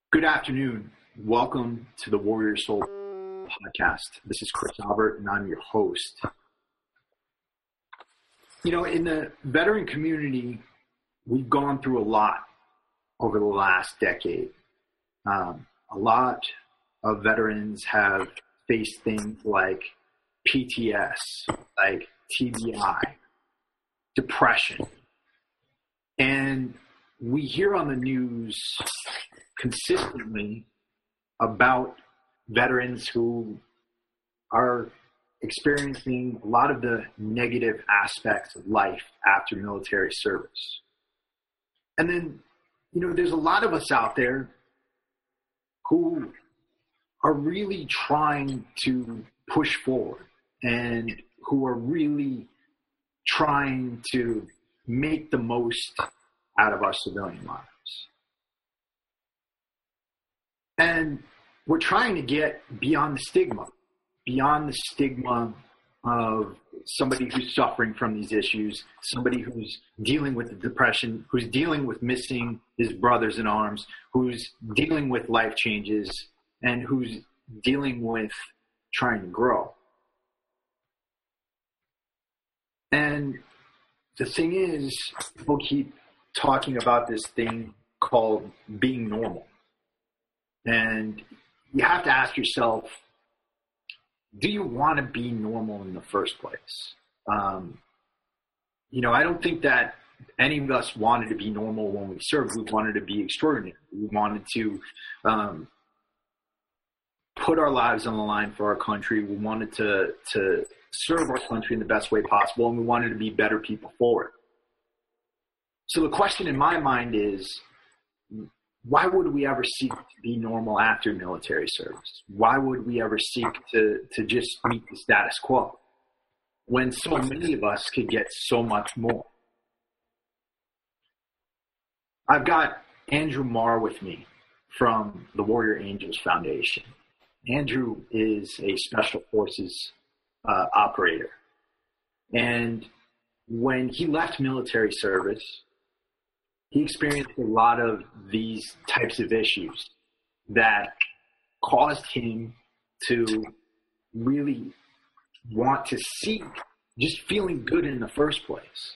Good afternoon. Welcome to the Warrior Soul podcast. This is Chris Albert, and I'm your host. You know, in the veteran community, we've gone through a lot over the last decade. A lot of veterans have faced things like PTS, like TBI, depression. And we hear on the news consistently about veterans who are experiencing a lot of the negative aspects of life after military service. And then, you know, there's a lot of us out there who are really trying to push forward and who are really trying to make the most out of our civilian lives. And we're trying to get beyond the stigma of somebody who's suffering from these issues, somebody who's dealing with the depression, who's dealing with missing his brothers in arms, who's dealing with life changes, and who's dealing with trying to grow. And the thing is, people keep talking about this thing called being normal. And you have to ask yourself, do you want to be normal in the first place? You know, I don't think that any of us wanted to be normal when we served. We wanted to be extraordinary. We wanted to put our lives on the line for our country. We wanted to serve our country in the best way possible, and we wanted to be better people for it. So the question in my mind is, why would we ever seek to be normal after military service? Why would we ever seek to just meet the status quo when so many of us could get so much more? I've got Andrew Marr with me from the Warrior Angels Foundation. Andrew is a special forces operator. And when he left military service, he experienced a lot of these types of issues that caused him to really want to seek just feeling good in the first place.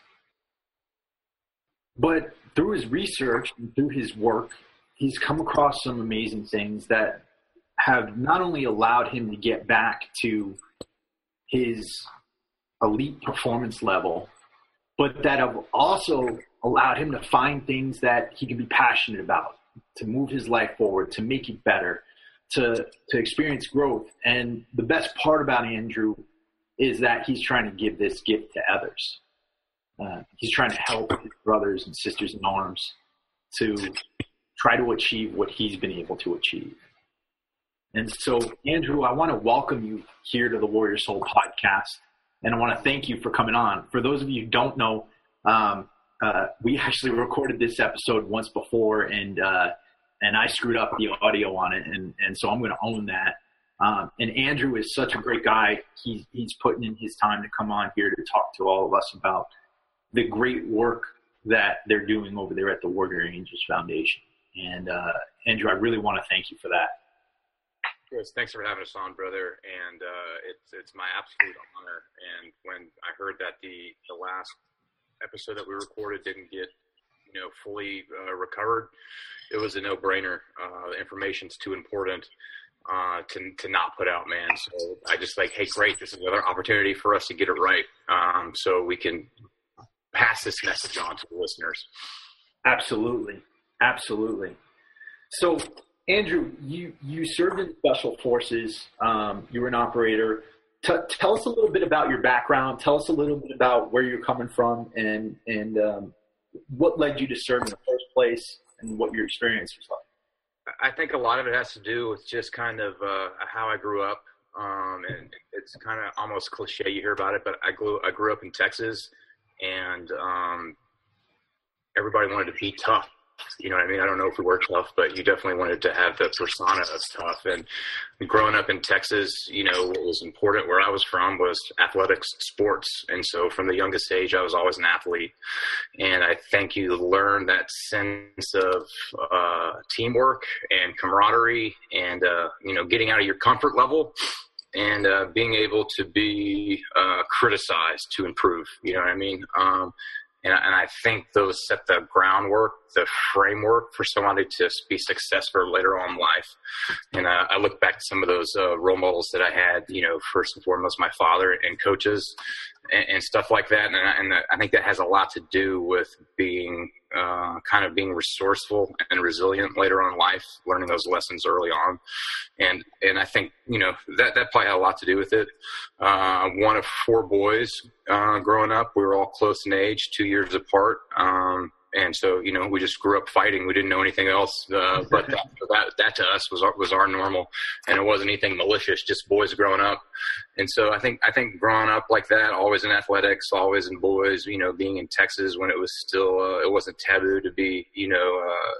But through his research and through his work, he's come across some amazing things that have not only allowed him to get back to his elite performance level, but that have also allowed him to find things that he can be passionate about, to move his life forward, to make it better, to experience growth. And the best part about Andrew is that he's trying to give this gift to others. He's trying to help his brothers and sisters in arms to try to achieve what he's been able to achieve. And so, Andrew, I want to welcome you here to the Warrior Soul podcast, and I want to thank you for coming on. For those of you who don't know, we actually recorded this episode once before, and I screwed up the audio on it, and so I'm going to own that. And Andrew is such a great guy. He's putting in his time to come on here to talk to all of us about the great work that they're doing over there at the Warrior Angels Foundation. And Andrew, I really want to thank you for that. Chris, thanks for having us on, brother. And it's my absolute honor. And when I heard that the last episode that we recorded didn't get, fully recovered, it was a no-brainer. The information's too important to not put out, man. So I just hey, great, this is another opportunity for us to get it right, so we can pass this message on to the listeners. Absolutely. So, Andrew, you served in special forces. You were an operator. Tell us a little bit about your background. Tell us a little bit about where you're coming from and what led you to serve in the first place and what your experience was like. I think a lot of it has to do with just kind of how I grew up. And it's kind of almost cliche you hear about it, but I grew up in Texas, and everybody wanted to be tough. You know what I mean? I don't know if we were tough, but you definitely wanted to have the persona of tough. And growing up in Texas, you know, what was important where I was from was athletics, sports. And so from the youngest age, I was always an athlete. And I think you learn that sense of teamwork and camaraderie and, you know, getting out of your comfort level and being able to be criticized to improve. You know what I mean? And I think those set the groundwork, the framework for somebody to be successful later on in life. And I look back to some of those role models that I had, you know, first and foremost, my father and coaches and stuff like that. And I think that has a lot to do with being kind of being resourceful and resilient later on in life, learning those lessons early on. And I think, you know, that probably had a lot to do with it. One of 4 boys growing up. We were all close in age, 2 years apart. And so, you know, we just grew up fighting. We didn't know anything else. But that to us was our normal, and it wasn't anything malicious, just boys growing up. And so I think growing up like that, always in athletics, always in boys, you know, being in Texas when it was still, it wasn't taboo to be, you know,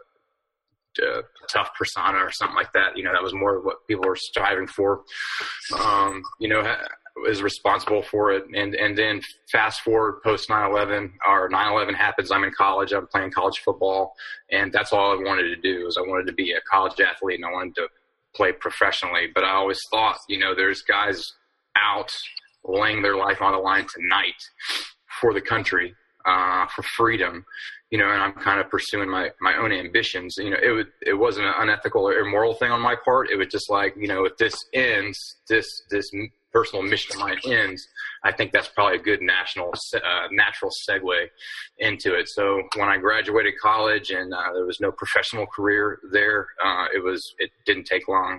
a tough persona or something like that. You know, that was more of what people were striving for, you know, is responsible for it. And then fast forward post 9/11, or 9/11 happens. I'm in college. I'm playing college football. And that's all I wanted to do is I wanted to be a college athlete and I wanted to play professionally. But I always thought, you know, there's guys out laying their life on the line tonight for the country, for freedom, you know, and I'm kind of pursuing my own ambitions. You know, it wasn't an unethical or immoral thing on my part. It was just like, you know, if this ends, this personal mission of mine ends, I think that's probably a good natural segue into it. So when I graduated college and there was no professional career there, it didn't take long.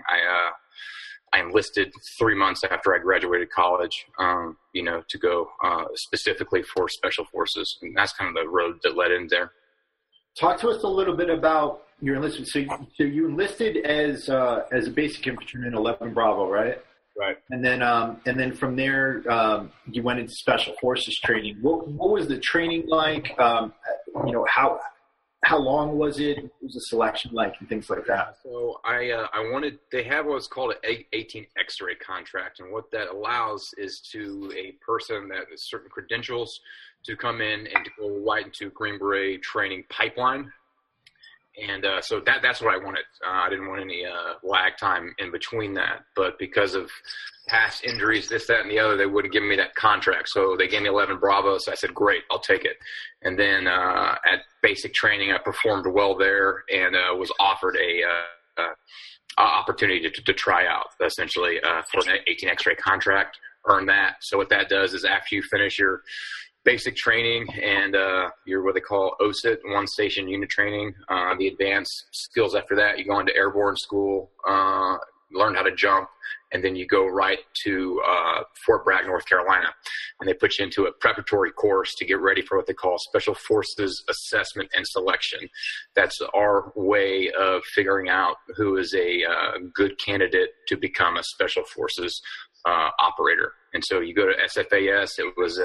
I enlisted 3 months after I graduated college, you know, to go specifically for Special Forces. And that's kind of the road that led in there. Talk to us a little bit about your enlistment. So you enlisted as a basic infantryman, 11 Bravo, right? Right. And then from there, you went into Special Forces training. What was the training like? You know, how long was it? What was the selection like and things like that? So they have what's called an 18 X-ray contract. And what that allows is to a person that has certain credentials to come in and to go right into Green Beret training pipeline. And so that's what I wanted. I didn't want any lag time in between that. But because of past injuries, this, that, and the other, they wouldn't give me that contract. So they gave me 11 Bravo. So I said, great, I'll take it. And then at basic training, I performed well there and was offered a opportunity to try out, essentially, for an 18 X-ray contract, earn that. So what that does is after you finish your basic training and your what they call OSIT, one station unit training, the advanced skills after that, you go into airborne school, learn how to jump, and then you go right to Fort Bragg, North Carolina. And they put you into a preparatory course to get ready for what they call Special Forces Assessment and Selection. That's our way of figuring out who is a good candidate to become a Special Forces operator. And so you go to SFAS. It was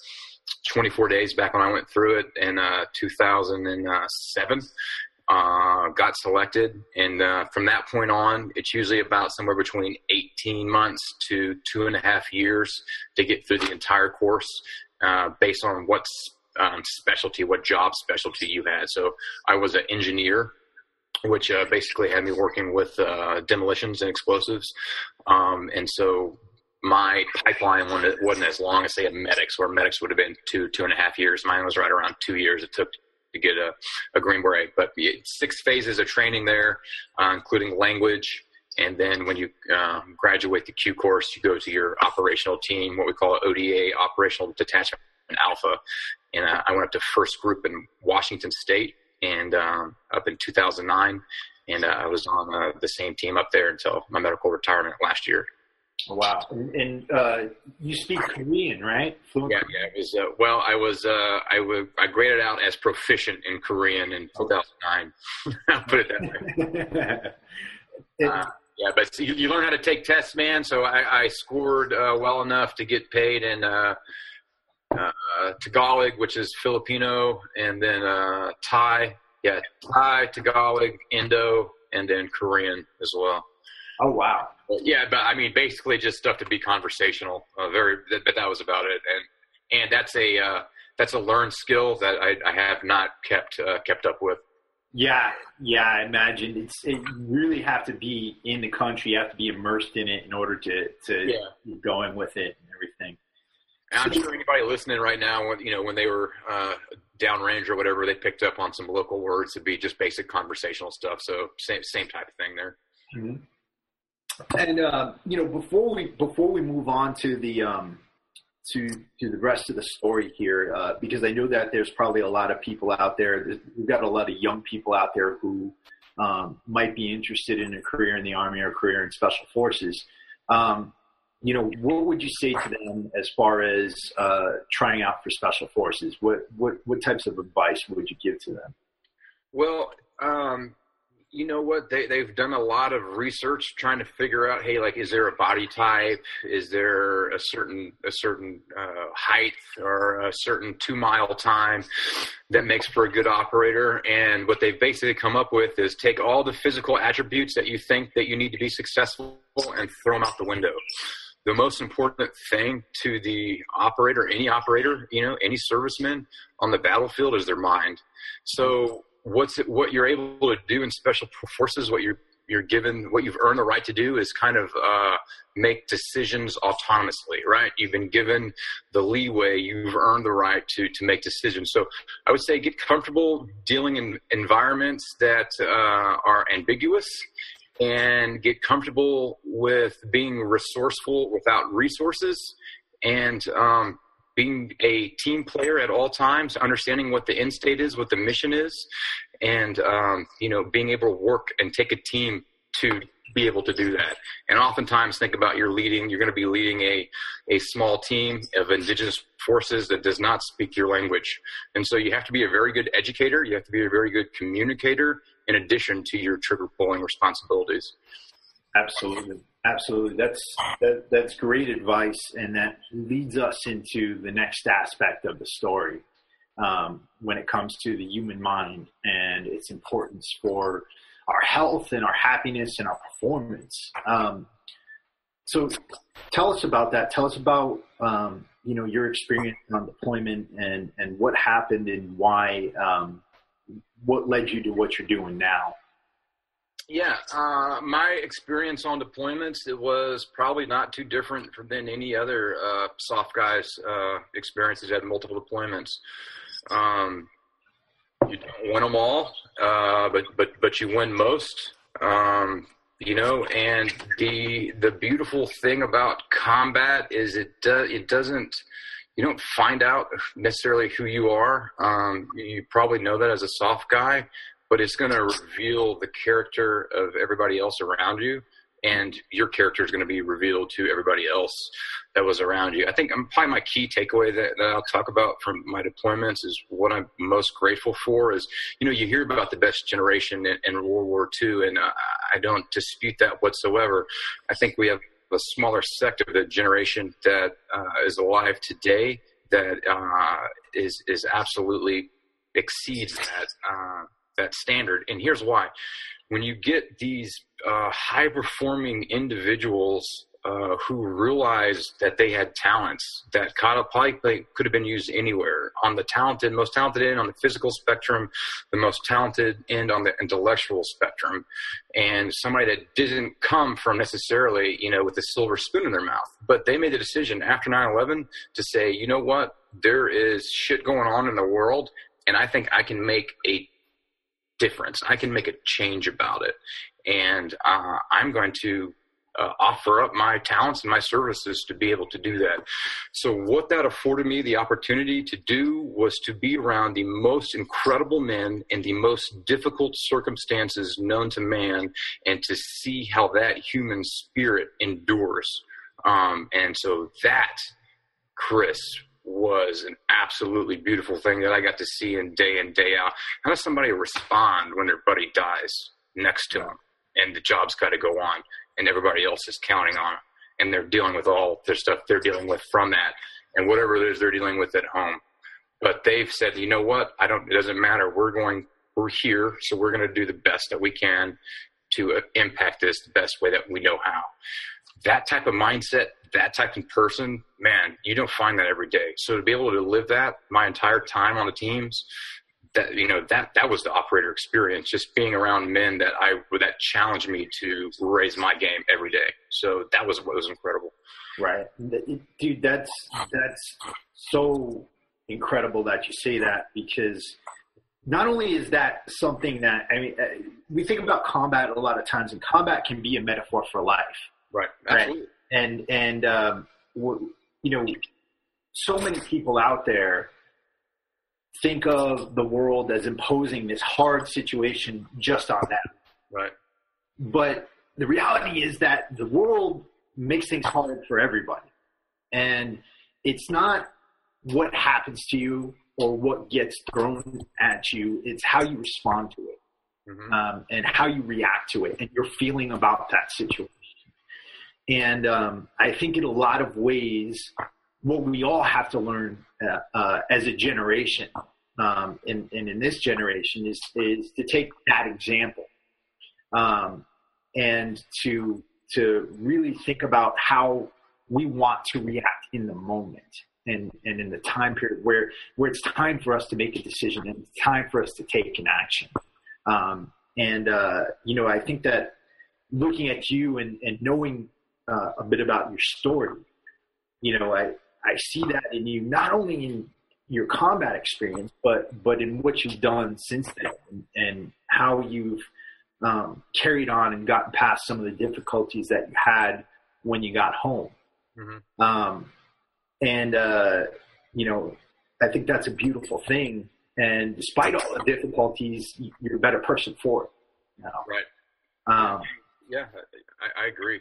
24 days back when I went through it in 2007, got selected. And from that point on, it's usually about somewhere between 18 months to 2.5 years to get through the entire course based on what specialty, what job specialty you had. So I was an engineer, which basically had me working with demolitions and explosives. And so my pipeline wasn't as long as, say, a medics, where medics would have been 2.5 years. Mine was right around 2 years it took to get a Green Beret. But 6 phases of training there, including language. And then when you graduate the Q course, you go to your operational team, what we call ODA, Operational Detachment Alpha. And I went up to first group in Washington State and up in 2009. And I was on the same team up there until my medical retirement last year. Wow. And you speak Korean, right? Fluent Korean? I graded out as proficient in Korean in 2009. I'll put it that way. But you learn how to take tests, man. So I scored well enough to get paid in Tagalog, which is Filipino, and then Thai, Yeah, Thai, Tagalog, Indo, and then Korean as well. Oh, wow. Yeah, but I mean, basically just stuff to be conversational. But that was about it. And that's a learned skill that I have not kept up with. Yeah, I imagine you really have to be in the country. You have to be immersed in it in order to keep going with it and everything. And I'm sure anybody listening right now, when they were downrange or whatever, they picked up on some local words to be just basic conversational stuff. So same type of thing there. Mm-hmm. And before we move on to the to the rest of the story here, because I know that there's probably a lot of people out there. We've got a lot of young people out there who might be interested in a career in the Army or a career in Special Forces. What would you say to them as far as trying out for Special Forces? What types of advice would you give to them? Well, you know what? They've done a lot of research trying to figure out, hey, like, is there a body type? Is there a certain height or a certain 2-mile time that makes for a good operator? And what they've basically come up with is take all the physical attributes that you think that you need to be successful and throw them out the window. The most important thing to the operator, any serviceman on the battlefield, is their mind. So what you're able to do in Special Forces, what you're given, what you've earned the right to do is kind of make decisions autonomously, right? You've been given the leeway. You've earned the right to make decisions. So I would say get comfortable dealing in environments that are ambiguous, and get comfortable with being resourceful without resources, and being a team player at all times, understanding what the end state is, what the mission is, and being able to work and take a team to be able to do that. And oftentimes think about you're going to be leading a small team of indigenous forces that does not speak your language. And so you have to be a very good educator. You have to be a very good communicator in addition to your trigger pulling responsibilities. Absolutely. That's great advice. And that leads us into the next aspect of the story. When it comes to the human mind and its importance for our health and our happiness and our performance. So tell us about that. Tell us about, your experience on deployment and what happened and why, what led you to what you're doing now. Yeah, my experience on deployments, it was probably not too different than any other soft guys' experiences at multiple deployments. You don't win them all, but you win most. And the beautiful thing about combat is it doesn't. You don't find out necessarily who you are. You probably know that as a soft guy, but it's going to reveal the character of everybody else around you, and your character is going to be revealed to everybody else that was around you. I think probably my key takeaway that I'll talk about from my deployments is what I'm most grateful for is, you hear about the best generation in World War II, and I don't dispute that whatsoever. I think we have a smaller sect of the generation that is alive today that is absolutely exceeds that standard. And here's why. When you get these high-performing individuals who realized that they had talents that probably could have been used anywhere, on the most talented end on the physical spectrum, the most talented end on the intellectual spectrum, and somebody that didn't come from necessarily, with a silver spoon in their mouth, but they made the decision after 9/11 to say, you know what, there is shit going on in the world, and I think I can make a difference. I can make a change about it, and I'm going to offer up my talents and my services to be able to do that. So what that afforded me the opportunity to do was to be around the most incredible men in the most difficult circumstances known to man, and to see how that human spirit endures. And so that, Chris, was an absolutely beautiful thing that I got to see in day out. How does somebody respond when their buddy dies next to them and the job's got to go on and everybody else is counting on it, and they're dealing with all their stuff they're dealing with from that and whatever it is they're dealing with at home. But they've said, you know what, it doesn't matter. We're going we're here, so we're going to do the best that we can to impact this the best way that we know how. That type of mindset, that type of person, man, you don't find that every day. So to be able to live that my entire time on the teams, that, you know, that was the operator experience, just being around men that challenged me to raise my game every day. So that was what was incredible. Right. Dude, that's so incredible that you say that, because not only is that something that, I mean, we think about combat a lot of times, and combat can be a metaphor for life. Right. Absolutely. Right? And you know, so many people out there think of the world as imposing this hard situation just on them. Right. But the reality is that the world makes things hard for everybody. And it's not what happens to you or what gets thrown at you. It's how you respond to it, and how you react to it and your feeling about that situation. And I think in a lot of ways, what we all have to learn as a generation, and in this generation, is to take that example, and to really think about how we want to react in the moment, and in the time period where it's time for us to make a decision and it's time for us to take an action. You know, I think that looking at you and knowing a bit about your story, you know, I see that in you, not only in your combat experience, but in what you've done since then, and how you've carried on and gotten past some of the difficulties that you had when you got home. You know, I think that's a beautiful thing. And despite all the difficulties, you're a better person for it. You know? Right. Yeah, I agree.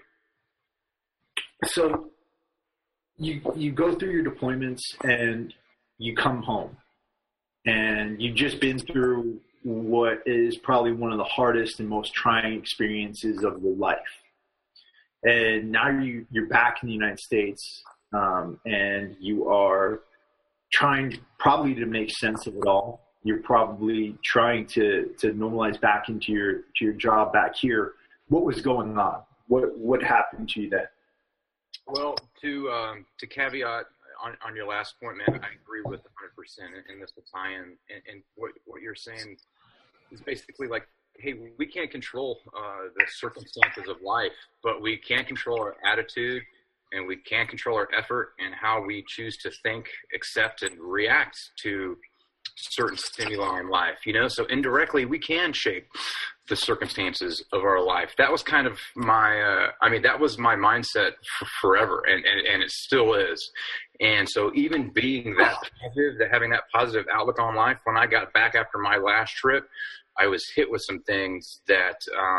So you go through your deployments and you come home, and you've just been through what is probably one of the hardest and most trying experiences of your life. And now you're back in the United States, and you are trying probably to make sense of it all. You're probably trying to normalize back into your job back here. What was going on? What happened to you then? Well, to caveat on your last point, man, I agree with 100%, and this will tie in. And what you're saying is basically like, hey, we can't control the circumstances of life, but we can control our attitude, and we can control our effort and how we choose to think, accept, and react to certain stimuli in life, you know? So indirectly, we can shape the circumstances of our life. That was kind of my, that was my mindset forever, and it still is. And so even being that positive, having that positive outlook on life, when I got back after my last trip, I was hit with some things that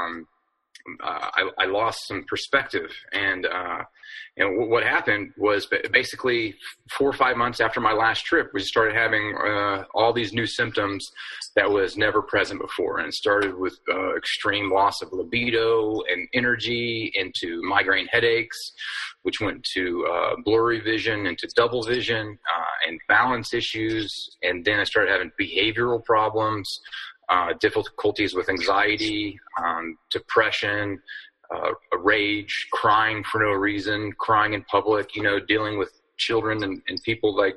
I lost some perspective. And what happened was basically 4 or 5 months after my last trip, we started having all these new symptoms that was never present before. And it started with extreme loss of libido and energy, into migraine headaches, which went to blurry vision, into double vision, and balance issues. And then I started having behavioral problems, difficulties with anxiety, depression, rage, crying for no reason, crying in public, you know, dealing with children and people, like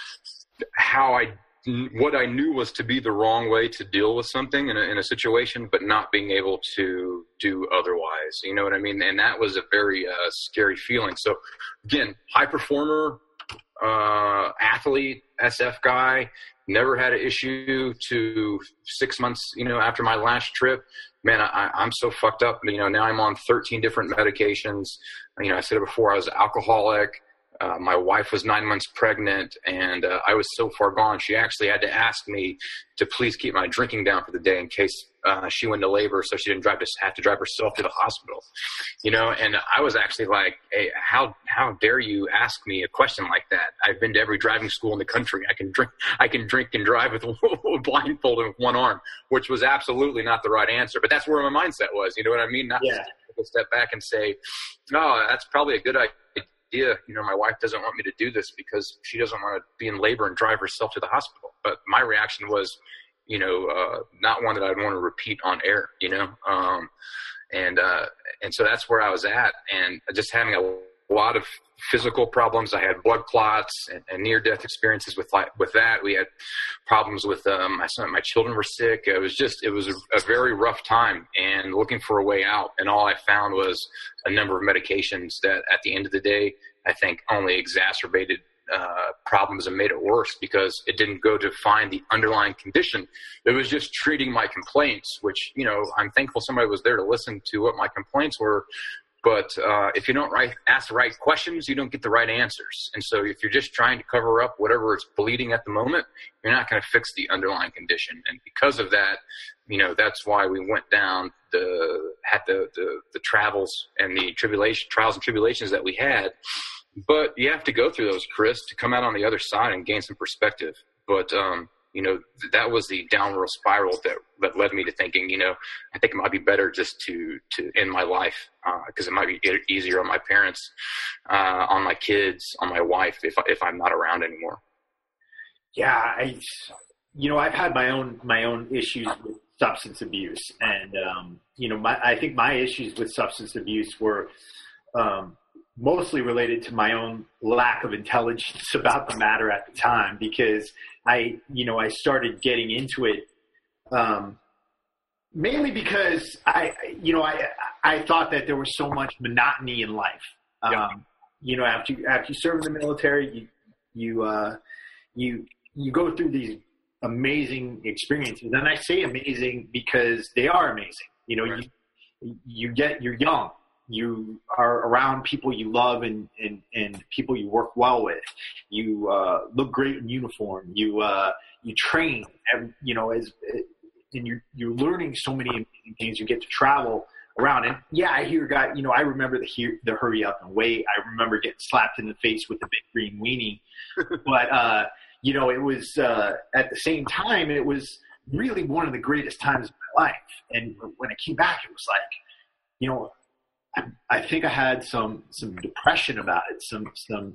what I knew was to be the wrong way to deal with something in a situation, but not being able to do otherwise. You know what I mean? And that was a very scary feeling. So again, high performer, athlete, SF guy, never had an issue, to 6 months, you know, after my last trip, man, I'm so fucked up. You know, now I'm on 13 different medications. You know, I said it before, I was alcoholic. My wife was 9 months pregnant, and I was so far gone. She actually had to ask me to please keep my drinking down for the day in case she went into labor, so she didn't have to drive herself to the hospital. You know, and I was actually like, hey, how dare you ask me a question like that? I've been to every driving school in the country. I can drink and drive with blindfolded with one arm, which was absolutely not the right answer. But that's where my mindset was. You know what I mean? Not to take a step back and say, no, that's probably a good idea. You know, my wife doesn't want me to do this because she doesn't want to be in labor and drive herself to the hospital. But my reaction was, not one that I'd want to repeat on air, and so that's where I was at, and just having a lot of physical problems. I had blood clots and near-death experiences with that. We had problems with my children were sick. It was a very rough time, and looking for a way out. And all I found was a number of medications that, at the end of the day, I think only exacerbated problems and made it worse, because it didn't go to find the underlying condition. It was just treating my complaints, which, I'm thankful somebody was there to listen to what my complaints were. But if you don't ask the right questions, you don't get the right answers. And so if you're just trying to cover up whatever is bleeding at the moment, you're not going to fix the underlying condition. And because of that, that's why we went down the travels and the trials and tribulations that we had. But you have to go through those, Chris, to come out on the other side and gain some perspective. But that was the downward spiral that led me to thinking, I think it might be better just to end my life, because it might be easier on my parents, on my kids, on my wife, if I'm not around anymore. Yeah, I've had my own issues with substance abuse, and I think my issues with substance abuse were mostly related to my own lack of intelligence about the matter at the time, because I started getting into it mainly because I thought that there was so much monotony in life. After you serve in the military, you go through these amazing experiences, and I say amazing because they are amazing. Right. You're young. You are around people you love and people you work well with. You look great in uniform. You train, and you're learning so many amazing things. You get to travel around, and I hear I remember the hurry up and wait. I remember getting slapped in the face with the big green weenie, but it was at the same time, it was really one of the greatest times of my life. And when I came back, it was like, I think I had some depression about it, some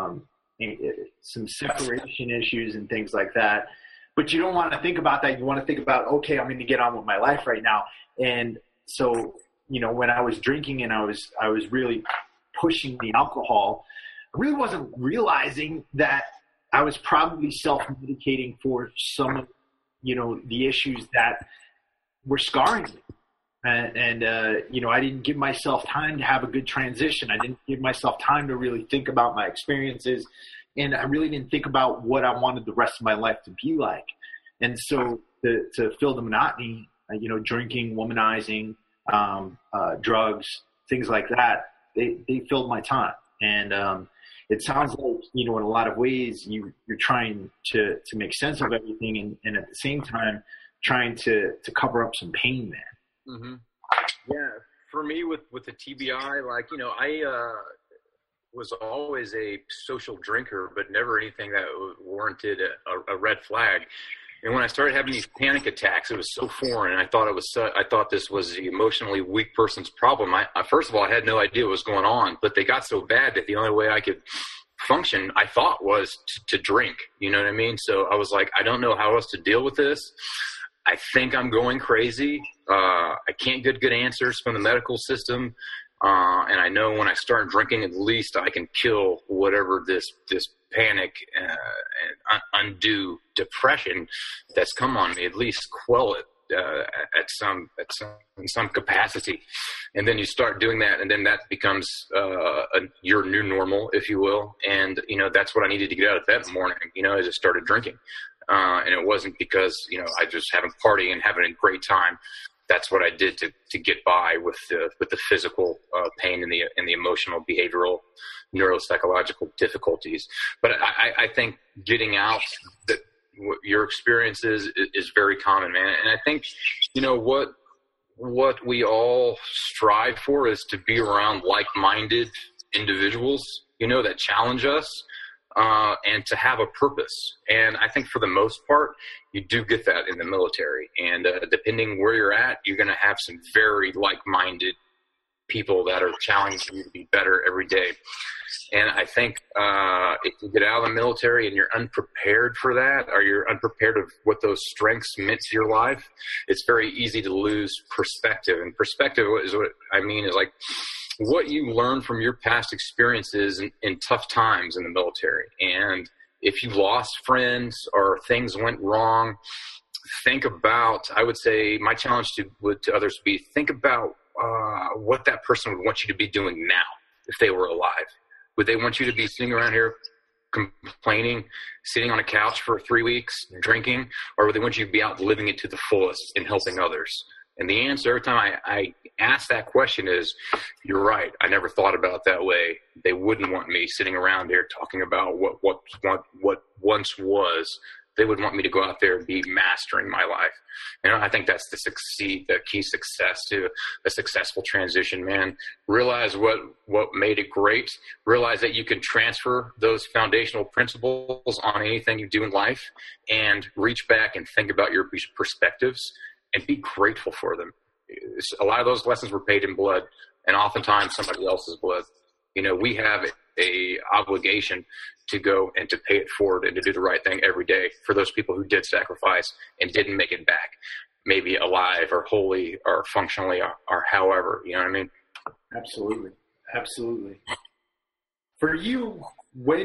separation issues and things like that. But you don't want to think about that. You want to think about, okay, I'm going to get on with my life right now. And so, when I was drinking and I was really pushing the alcohol, I really wasn't realizing that I was probably self-medicating for some of, the issues that were scarring me. And I didn't give myself time to have a good transition. I didn't give myself time to really think about my experiences. And I really didn't think about what I wanted the rest of my life to be like. And so to fill the monotony, drinking, womanizing, drugs, things like that, they filled my time. And it sounds like, in a lot of ways, you're trying to make sense of everything and at the same time trying to cover up some pain, man. Mm-hmm. Yeah, for me with the TBI, I was always a social drinker, but never anything that warranted a red flag. And when I started having these panic attacks, it was so foreign, and I thought this was the emotionally weak person's problem. I first of all, I had no idea what was going on, but they got so bad that the only way I could function, I thought, was to drink. You know what I mean? So I was like, I don't know how else to deal with this. I think I'm going crazy. I can't get good answers from the medical system. And I know when I start drinking, at least I can kill whatever this panic and undue depression that's come on me, at least quell it in some capacity. And then you start doing that, and then that becomes your new normal, if you will. And, that's what I needed to get out of that morning, as I started drinking. And it wasn't because, I just having party and having a great time. That's what I did to get by with the physical pain and the emotional, behavioral, neuropsychological difficulties. But I think getting out your experiences is very common, man. And I think, what we all strive for is to be around like-minded individuals, that challenge us. And to have a purpose. And I think for the most part, you do get that in the military. And depending where you're at, you're going to have some very like-minded people that are challenging you to be better every day. And I think if you get out of the military and you're unprepared for that, or you're unprepared of what those strengths meant to your life, it's very easy to lose perspective. And perspective is what I mean is like what you learn from your past experiences in tough times in the military. And if you lost friends or things went wrong, think about, I would say my challenge to others would be, think about what that person would want you to be doing now if they were alive. Would they want you to be sitting around here complaining, sitting on a couch for 3 weeks, drinking, or would they want you to be out living it to the fullest and helping others? And the answer every time I ask that question is, you're right. I never thought about it that way. They wouldn't want me sitting around here talking about what once was. They would want me to go out there and be mastering my life. And I think that's the key success to a successful transition, man. Realize what made it great. Realize that you can transfer those foundational principles on anything you do in life, and reach back and think about your perspectives and be grateful for them. A lot of those lessons were paid in blood, and oftentimes somebody else's blood. You know, we have a obligation to go and to pay it forward and to do the right thing every day for those people who did sacrifice and didn't make it back, maybe alive or wholly or functionally or however, you know what I mean? Absolutely. Absolutely. For you, what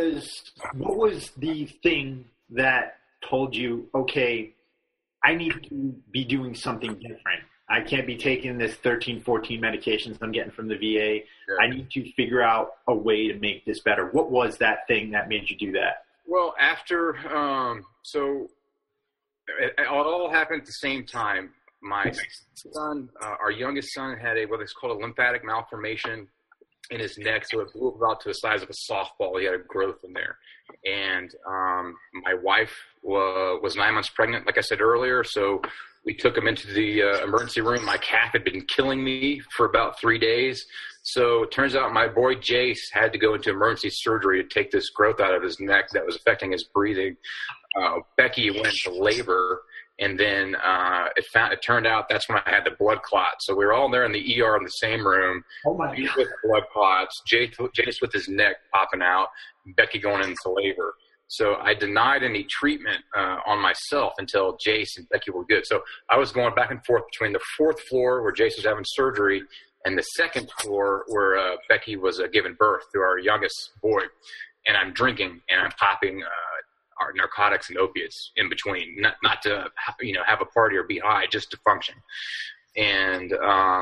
was the thing that told you, okay, I need to be doing something different? I can't be taking this 13, 14 medications I'm getting from the VA. Sure. I need to figure out a way to make this better. What was that thing that made you do that? Well, after, so it all happened at the same time. My son, our youngest son, had what's called a lymphatic malformation in his neck. So it blew up about to the size of a softball. He had a growth in there. And my wife was 9 months pregnant, like I said earlier. So we took him into the emergency room. My calf had been killing me for about 3 days. So it turns out my boy Jace had to go into emergency surgery to take this growth out of his neck that was affecting his breathing. Becky went to labor, and then it turned out that's when I had the blood clot. So we were all there in the ER in the same room. Oh my God. With blood clots, Jace with his neck popping out, Becky going into labor. So I denied any treatment on myself until Jace and Becky were good. So I was going back and forth between the fourth floor where Jace was having surgery and the second floor where Becky was giving birth to our youngest boy. And I'm drinking and I'm popping our narcotics and opiates in between, not to have a party or be high, just to function. And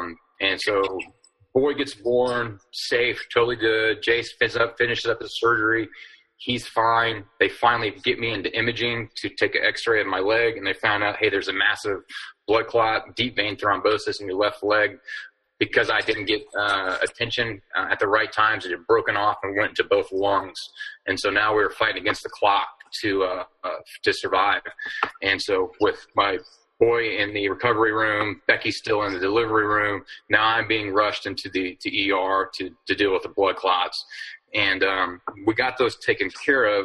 so boy gets born, safe, totally good. Jace finishes up his surgery. He's fine. They finally get me into imaging to take an x-ray of my leg, and they found out, hey, there's a massive blood clot, deep vein thrombosis in your left leg. Because I didn't get attention at the right times, it had broken off and went into both lungs. And so now we were fighting against the clock to survive. And so with my boy in the recovery room, Becky still in the delivery room, now I'm being rushed into the ER to deal with the blood clots. And we got those taken care of.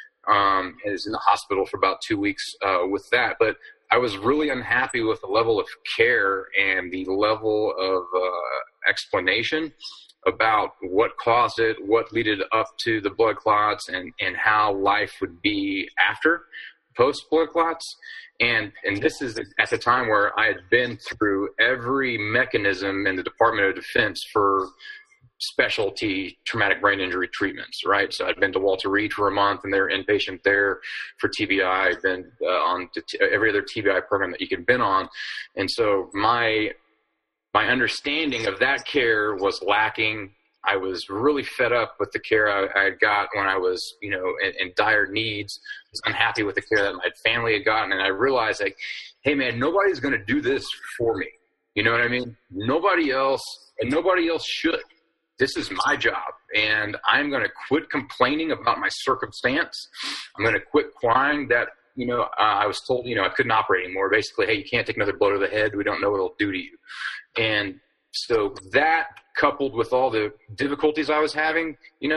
I was in the hospital for about 2 weeks with that. But I was really unhappy with the level of care and the level of explanation about what caused it, what led up to the blood clots, and how life would be after post blood clots. And this is at the time where I had been through every mechanism in the Department of Defense for specialty traumatic brain injury treatments, right? So I'd been to Walter Reed for a month, and they're inpatient there for TBI. I'd been on every other TBI program that you could have been on. And so my understanding of that care was lacking. I was really fed up with the care I got when I was, in dire needs. I was unhappy with the care that my family had gotten. And I realized, like, hey man, nobody's going to do this for me. You know what I mean? Nobody else should. This is my job, and I'm going to quit complaining about my circumstance. I'm going to quit crying that, I was told, I couldn't operate anymore. Basically, hey, you can't take another blow to the head. We don't know what it'll do to you. And so that, coupled with all the difficulties I was having,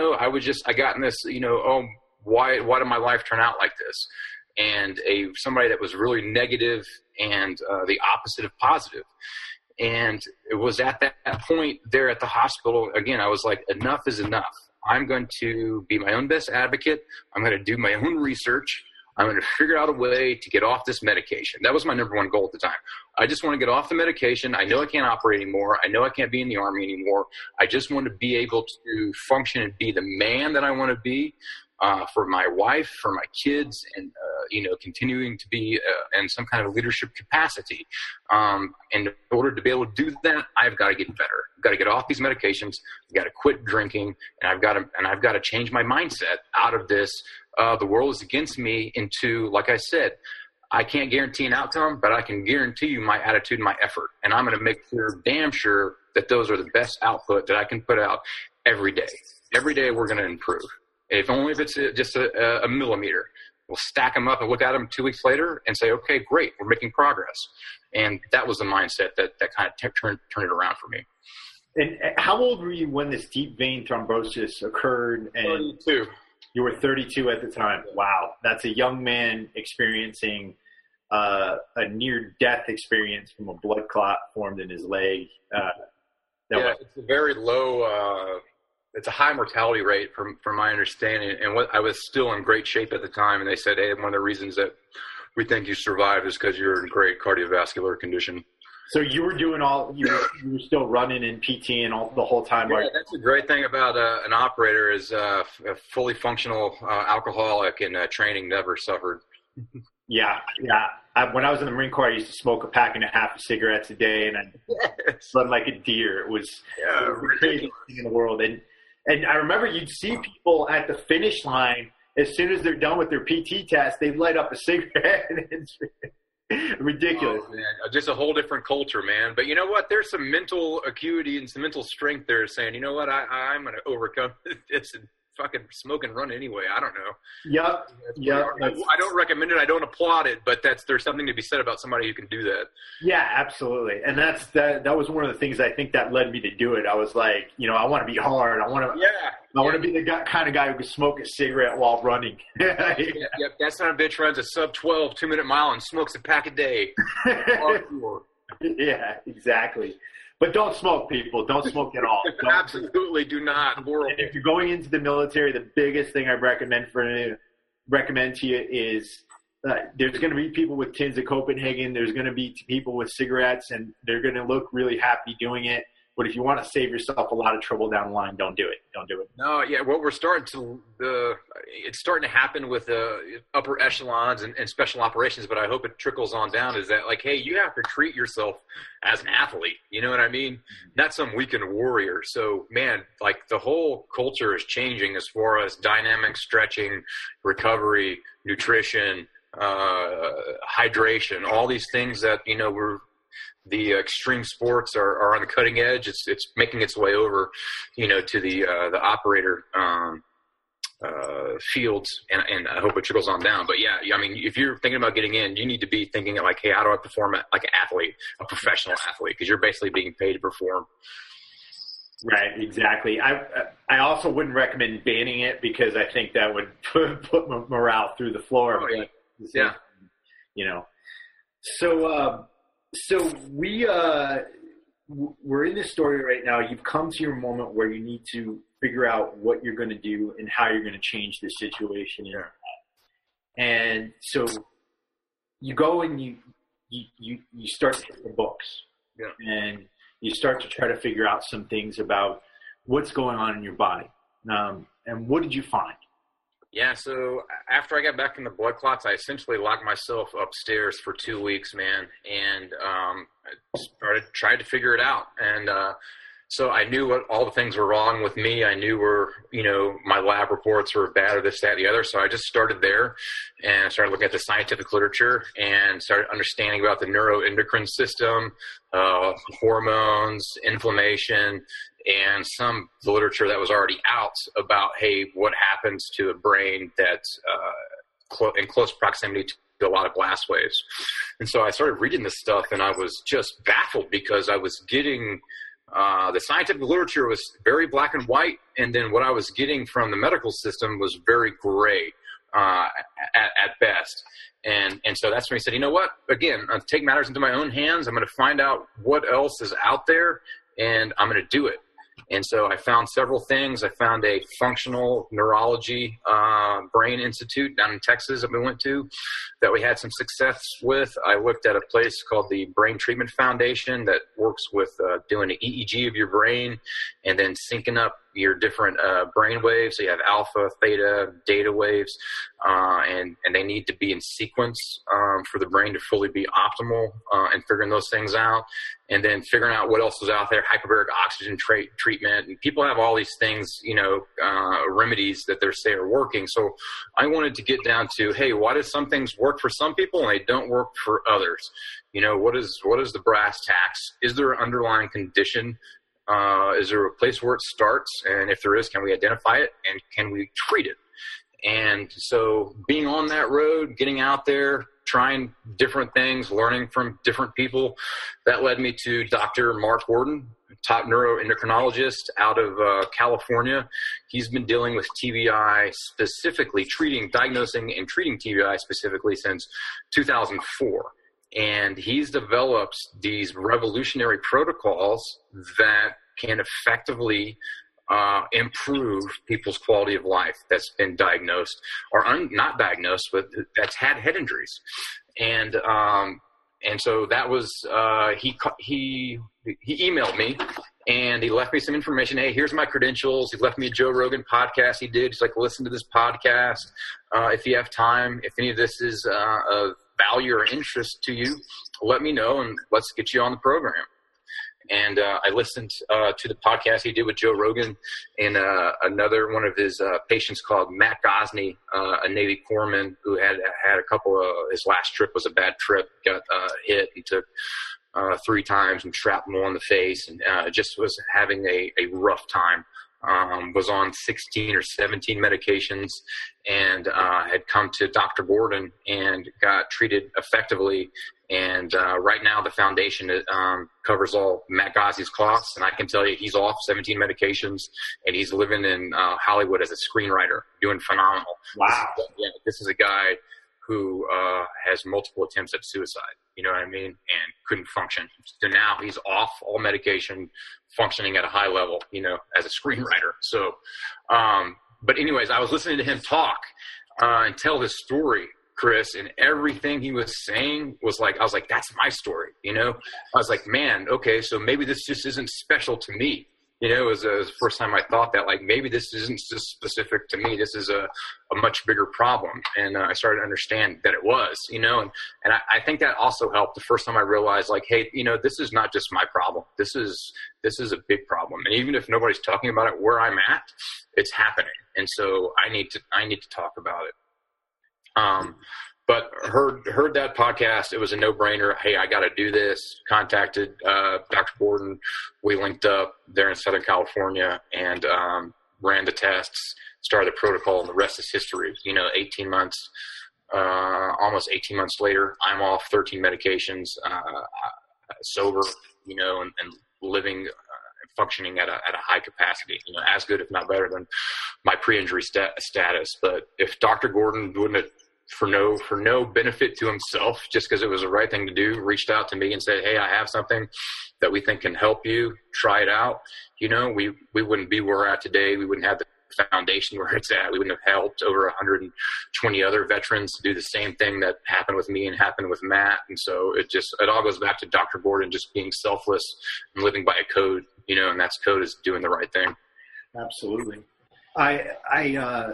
I got in this, why did my life turn out like this? And somebody that was really negative and the opposite of positive. And it was at that point there at the hospital, again, I was like, enough is enough. I'm going to be my own best advocate. I'm going to do my own research. I'm going to figure out a way to get off this medication. That was my number one goal at the time. I just want to get off the medication. I know I can't operate anymore. I know I can't be in the Army anymore. I just want to be able to function and be the man that I want to be for my wife, for my kids, and, continuing to be in some kind of leadership capacity. And in order to be able to do that, I've got to get better. I've got to get off these medications. I've got to quit drinking, and I've got to change my mindset out of this. The world is against me into, like I said, I can't guarantee an outcome, but I can guarantee you my attitude and my effort. And I'm going to make damn sure that those are the best output that I can put out every day. Every day we're going to improve. If it's just a millimeter. We'll stack them up and look at them 2 weeks later and say, okay, great, we're making progress. And that was the mindset that kind of turned it around for me. And how old were you when this deep vein thrombosis occurred? And 32. You were 32 at the time. Wow. That's a young man experiencing a near-death experience from a blood clot formed in his leg. It's a very low it's a high mortality rate from my understanding. And I was still in great shape at the time. And they said, hey, one of the reasons that we think you survived is because you're in great cardiovascular condition. So you were doing you were still running in PT and the whole time. Yeah, that's a great thing about an operator is a fully functional alcoholic and training never suffered. Yeah. When I was in the Marine Corps, I used to smoke a pack and a half of cigarettes a day, and I slept like a deer. It was the craziest thing in the world. And I remember you'd see people at the finish line, as soon as they're done with their PT test, they light up a cigarette. It's ridiculous. Oh, man. Just a whole different culture, man. But you know what? There's some mental acuity and some mental strength there saying, you know what? I'm going to overcome this and fucking smoke and run anyway. I don't know. Yep. I don't recommend it. I don't applaud it, but there's something to be said about somebody who can do that. Yeah, absolutely. And that was one of the things I think that led me to do it. I was like, I want to be hard. I want to be the kind of guy who can smoke a cigarette while running. Yep. That son of a bitch runs a sub 12 2-minute mile and smokes a pack a day. Yeah, exactly. But don't smoke, people. Don't smoke at all. Absolutely do not. Horrible. And if you're going into the military, the biggest thing I recommend to you is there's going to be people with tins of Copenhagen. There's going to be people with cigarettes, and they're going to look really happy doing it. But if you want to save yourself a lot of trouble down the line, don't do it. Don't do it. No, yeah. What we're starting to it's starting to happen with the upper echelons and special operations, but I hope it trickles on down is that, like, hey, you have to treat yourself as an athlete. You know what I mean? Not some weekend warrior. So, man, like the whole culture is changing as far as dynamic stretching, recovery, nutrition, hydration, all these things that, the extreme sports are on the cutting edge. It's making its way over, to the operator fields, and I hope it trickles on down. But yeah, I mean, if you're thinking about getting in, you need to be thinking like, hey, how do I perform like an athlete, a professional athlete? Because you're basically being paid to perform. Right, exactly. I also wouldn't recommend banning it because I think that would put morale through the floor. Oh, but, yeah. So we're in this story right now. You've come to your moment where you need to figure out what you're going to do and how you're going to change the situation. Yeah. And so you go and you start to hit the books. Yeah. And you start to try to figure out some things about what's going on in your body. And what did you find? Yeah, so after I got back from the blood clots, I essentially locked myself upstairs for 2 weeks, man, and I tried to figure it out. And so I knew what all the things were wrong with me. I knew my lab reports were bad or this, that, the other. So I just started there and started looking at the scientific literature and started understanding about the neuroendocrine system, hormones, inflammation, and some literature that was already out about, hey, what happens to a brain that's in close proximity to a lot of blast waves. And so I started reading this stuff, and I was just baffled because I was getting the scientific literature was very black and white, and then what I was getting from the medical system was very gray at best. And so that's when he said, you know what, again, I'll take matters into my own hands. I'm going to find out what else is out there, and I'm going to do it. And so I found several things. I found a functional neurology brain institute down in Texas that we went to that we had some success with. I looked at a place called the Brain Treatment Foundation that works with doing an EEG of your brain and then syncing up your different brain waves. So you have alpha, theta, data waves, and they need to be in sequence for the brain to fully be optimal, and figuring those things out. And then figuring out what else is out there, hyperbaric oxygen treatment. And people have all these things, remedies that they say are working. So I wanted to get down to, hey, why does some things work for some people and they don't work for others? What is the brass tacks? Is there an underlying condition? Is there a place where it starts? And if there is, can we identify it and can we treat it? And so being on that road, getting out there, trying different things, learning from different people, that led me to Dr. Mark Worden, top neuroendocrinologist out of California. He's been dealing with TBI specifically, diagnosing and treating TBI specifically since 2004. And he's developed these revolutionary protocols that can effectively improve people's quality of life that's been diagnosed or not diagnosed, but that's had head injuries. And so that was, he emailed me and he left me some information. Hey, here's my credentials. He left me a Joe Rogan podcast he did. He's like, listen to this podcast. If you have time, if any of this is of value or interest to you, let me know and let's get you on the program. And I listened to the podcast he did with Joe Rogan and another one of his patients called Matt Gosney, a Navy corpsman who had a couple of, his last trip was a bad trip, got hit and took 3 times and shrapnel in the face and just was having a rough time. Was on 16 or 17 medications and had come to Dr. Gordon and got treated effectively. And right now the foundation covers all Matt Gosney's costs. And I can tell you he's off 17 medications and he's living in Hollywood as a screenwriter, doing phenomenal. Wow. This is a guy who has multiple attempts at suicide, you know what I mean, and couldn't function. So now he's off all medication, functioning at a high level, as a screenwriter. So, but anyways, I was listening to him talk and tell his story, Chris, and everything he was saying was like, I was like, that's my story, I was like, man, okay, so maybe this just isn't special to me. It was the first time I thought that, like, maybe this isn't just specific to me. This is a much bigger problem. And I started to understand that it was, and I think that also helped the first time I realized, like, hey, this is not just my problem. This is a big problem. And even if nobody's talking about it where I'm at, it's happening. And so I need to talk about it. But heard that podcast. It was a no-brainer. Hey, I got to do this. Contacted Dr. Gordon. We linked up there in Southern California and ran the tests, started the protocol, and the rest is history. 18 months, almost 18 months later, I'm off 13 medications, sober, and living, functioning at a high capacity, as good, if not better than my pre-injury status. But if Dr. Gordon wouldn't have, for no benefit to himself, just because it was the right thing to do, reached out to me and said, hey, I have something that we think can help you, try it out. We wouldn't be where we're at today. We wouldn't have the foundation where it's at. We wouldn't have helped over 120 other veterans do the same thing that happened with me and happened with Matt. And so it all goes back to Dr. Gordon just being selfless and living by a code, and that's code is doing the right thing. Absolutely. I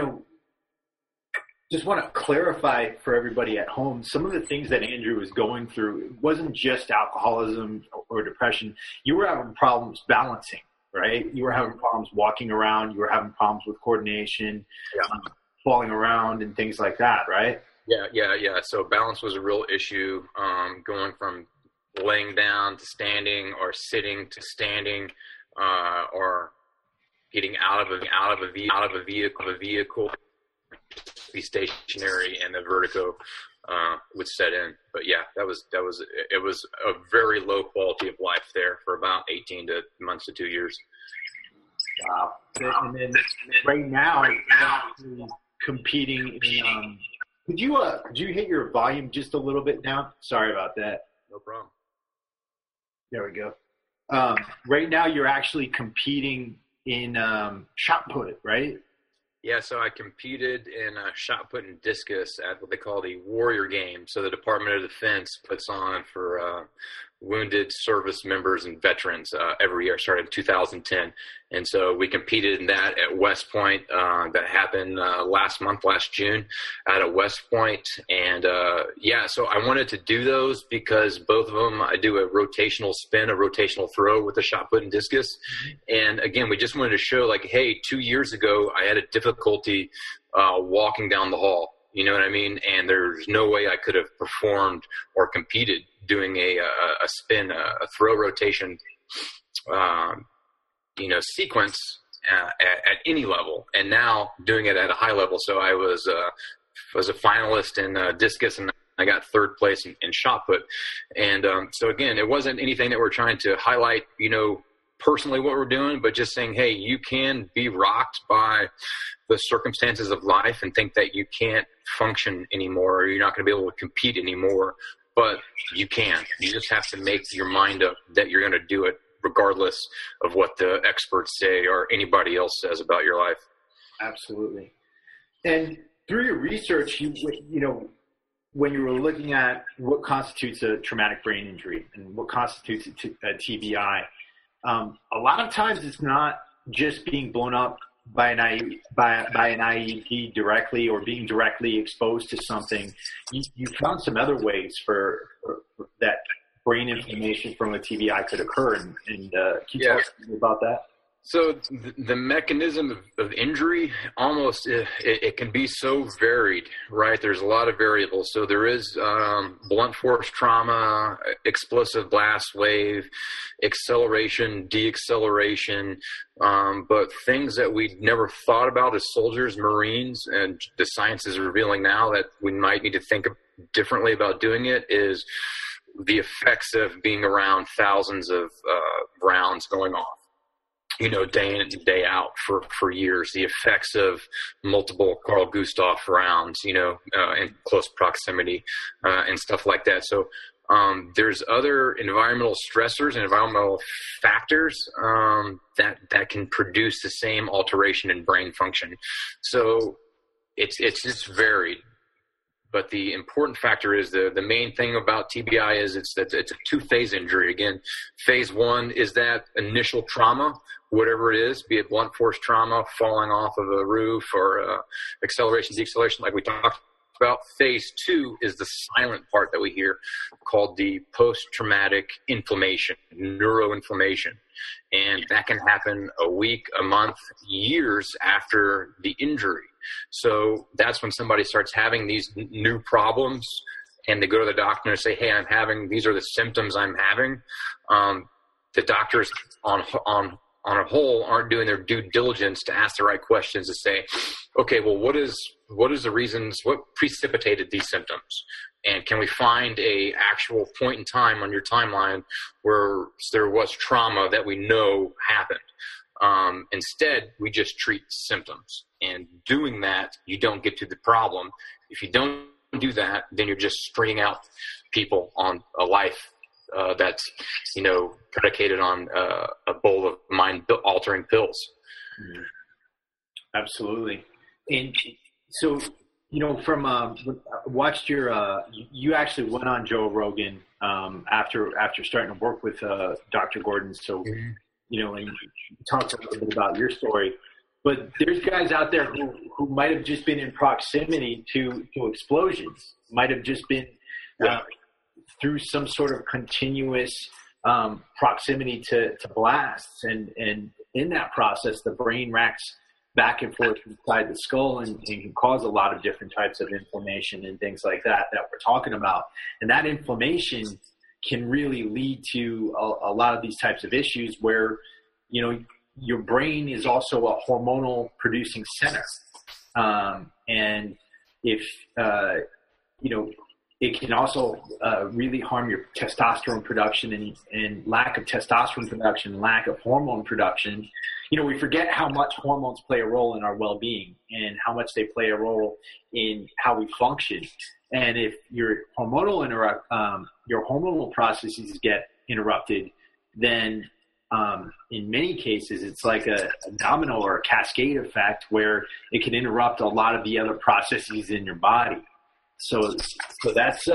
just want to clarify for everybody at home, some of the things that Andrew was going through, it wasn't just alcoholism or depression. You were having problems balancing, right? You were having problems walking around. You were having problems with coordination, falling around and things like that, right? Yeah. So balance was a real issue, going from laying down to standing or sitting to standing, or getting out of a vehicle. Be stationary and the vertigo would set in. But yeah, it was a very low quality of life there for about 18 months to 2 years. Wow. And then right now you're competing in could you hit your volume just a little bit down? Sorry about that. No problem. There we go. right now you're actually competing in shot put, right? Yeah, so I competed in shot put and discus at what they call the Warrior Games. So the Department of Defense puts on for wounded service members and veterans every year, starting in 2010. And so we competed in that at West Point. That happened last June at West Point. And so I wanted to do those because both of them, I do a rotational spin, a rotational throw with the shot put and discus. And again, we just wanted to show like, hey, 2 years ago, I had a difficulty walking down the hall. You know what I mean? And there's no way I could have performed or competed doing a spin, a throw rotation, sequence at any level. And now doing it at a high level. So I was a finalist in discus, and I got third place in shot put. And so again, it wasn't anything that we're trying to highlight, personally what we're doing, but just saying, hey, you can be rocked by the circumstances of life and think that you can't function anymore, or you're not going to be able to compete anymore, but you can. You just have to make your mind up that you're going to do it regardless of what the experts say or anybody else says about your life. Absolutely. And through your research, when you were looking at what constitutes a traumatic brain injury and what constitutes a TBI, a lot of times it's not just being blown up by an IED directly or being directly exposed to something. You found some other ways for that brain inflammation from a TBI could occur. And can you talk to me about that? So the mechanism of injury almost, it can be so varied, right? There's a lot of variables. So there is blunt force trauma, explosive blast wave, acceleration, deacceleration, but things that we never thought about as soldiers, Marines, and the science is revealing now that we might need to think differently about doing it, is the effects of being around thousands of rounds going off. Day in and day out for years, the effects of multiple Carl Gustav rounds, in close proximity, and stuff like that. So, there's other environmental stressors and environmental factors, that can produce the same alteration in brain function. So it's just varied. But the important factor is the main thing about TBI is it's a two-phase injury. Again, phase one is that initial trauma, whatever it is, be it blunt force trauma, falling off of a roof, or acceleration, deceleration, like we talked about. Phase two is the silent part that we hear, called the post-traumatic inflammation, neuroinflammation. And that can happen a week, a month, years after the injury. So that's when somebody starts having these new problems and they go to the doctor and say, hey, these are the symptoms I'm having. The doctors on a whole aren't doing their due diligence to ask the right questions to say, okay, well, what is the reasons, what precipitated these symptoms? And can we find a actual point in time on your timeline where there was trauma that we know happened? Instead, we just treat symptoms. And doing that, you don't get to the problem. If you don't do that, then you're just stringing out people on a life that's, predicated on a bowl of mind-altering pills. Absolutely. And so, watched you actually went on Joe Rogan after starting to work with Dr. Gordon. So, and you talked a little bit about your story. But there's guys out there who might have just been in proximity to explosions, might have just been through some sort of continuous proximity to blasts. And in that process, the brain racks back and forth inside the skull and can cause a lot of different types of inflammation and things like that we're talking about. And that inflammation can really lead to a lot of these types of issues where, your brain is also a hormonal producing center. And if, it can also really harm your testosterone production and lack of testosterone production, lack of hormone production. We forget how much hormones play a role in our well-being and how much they play a role in how we function. And if your hormonal processes get interrupted, then in many cases, it's like a domino or a cascade effect where it can interrupt a lot of the other processes in your body. So that's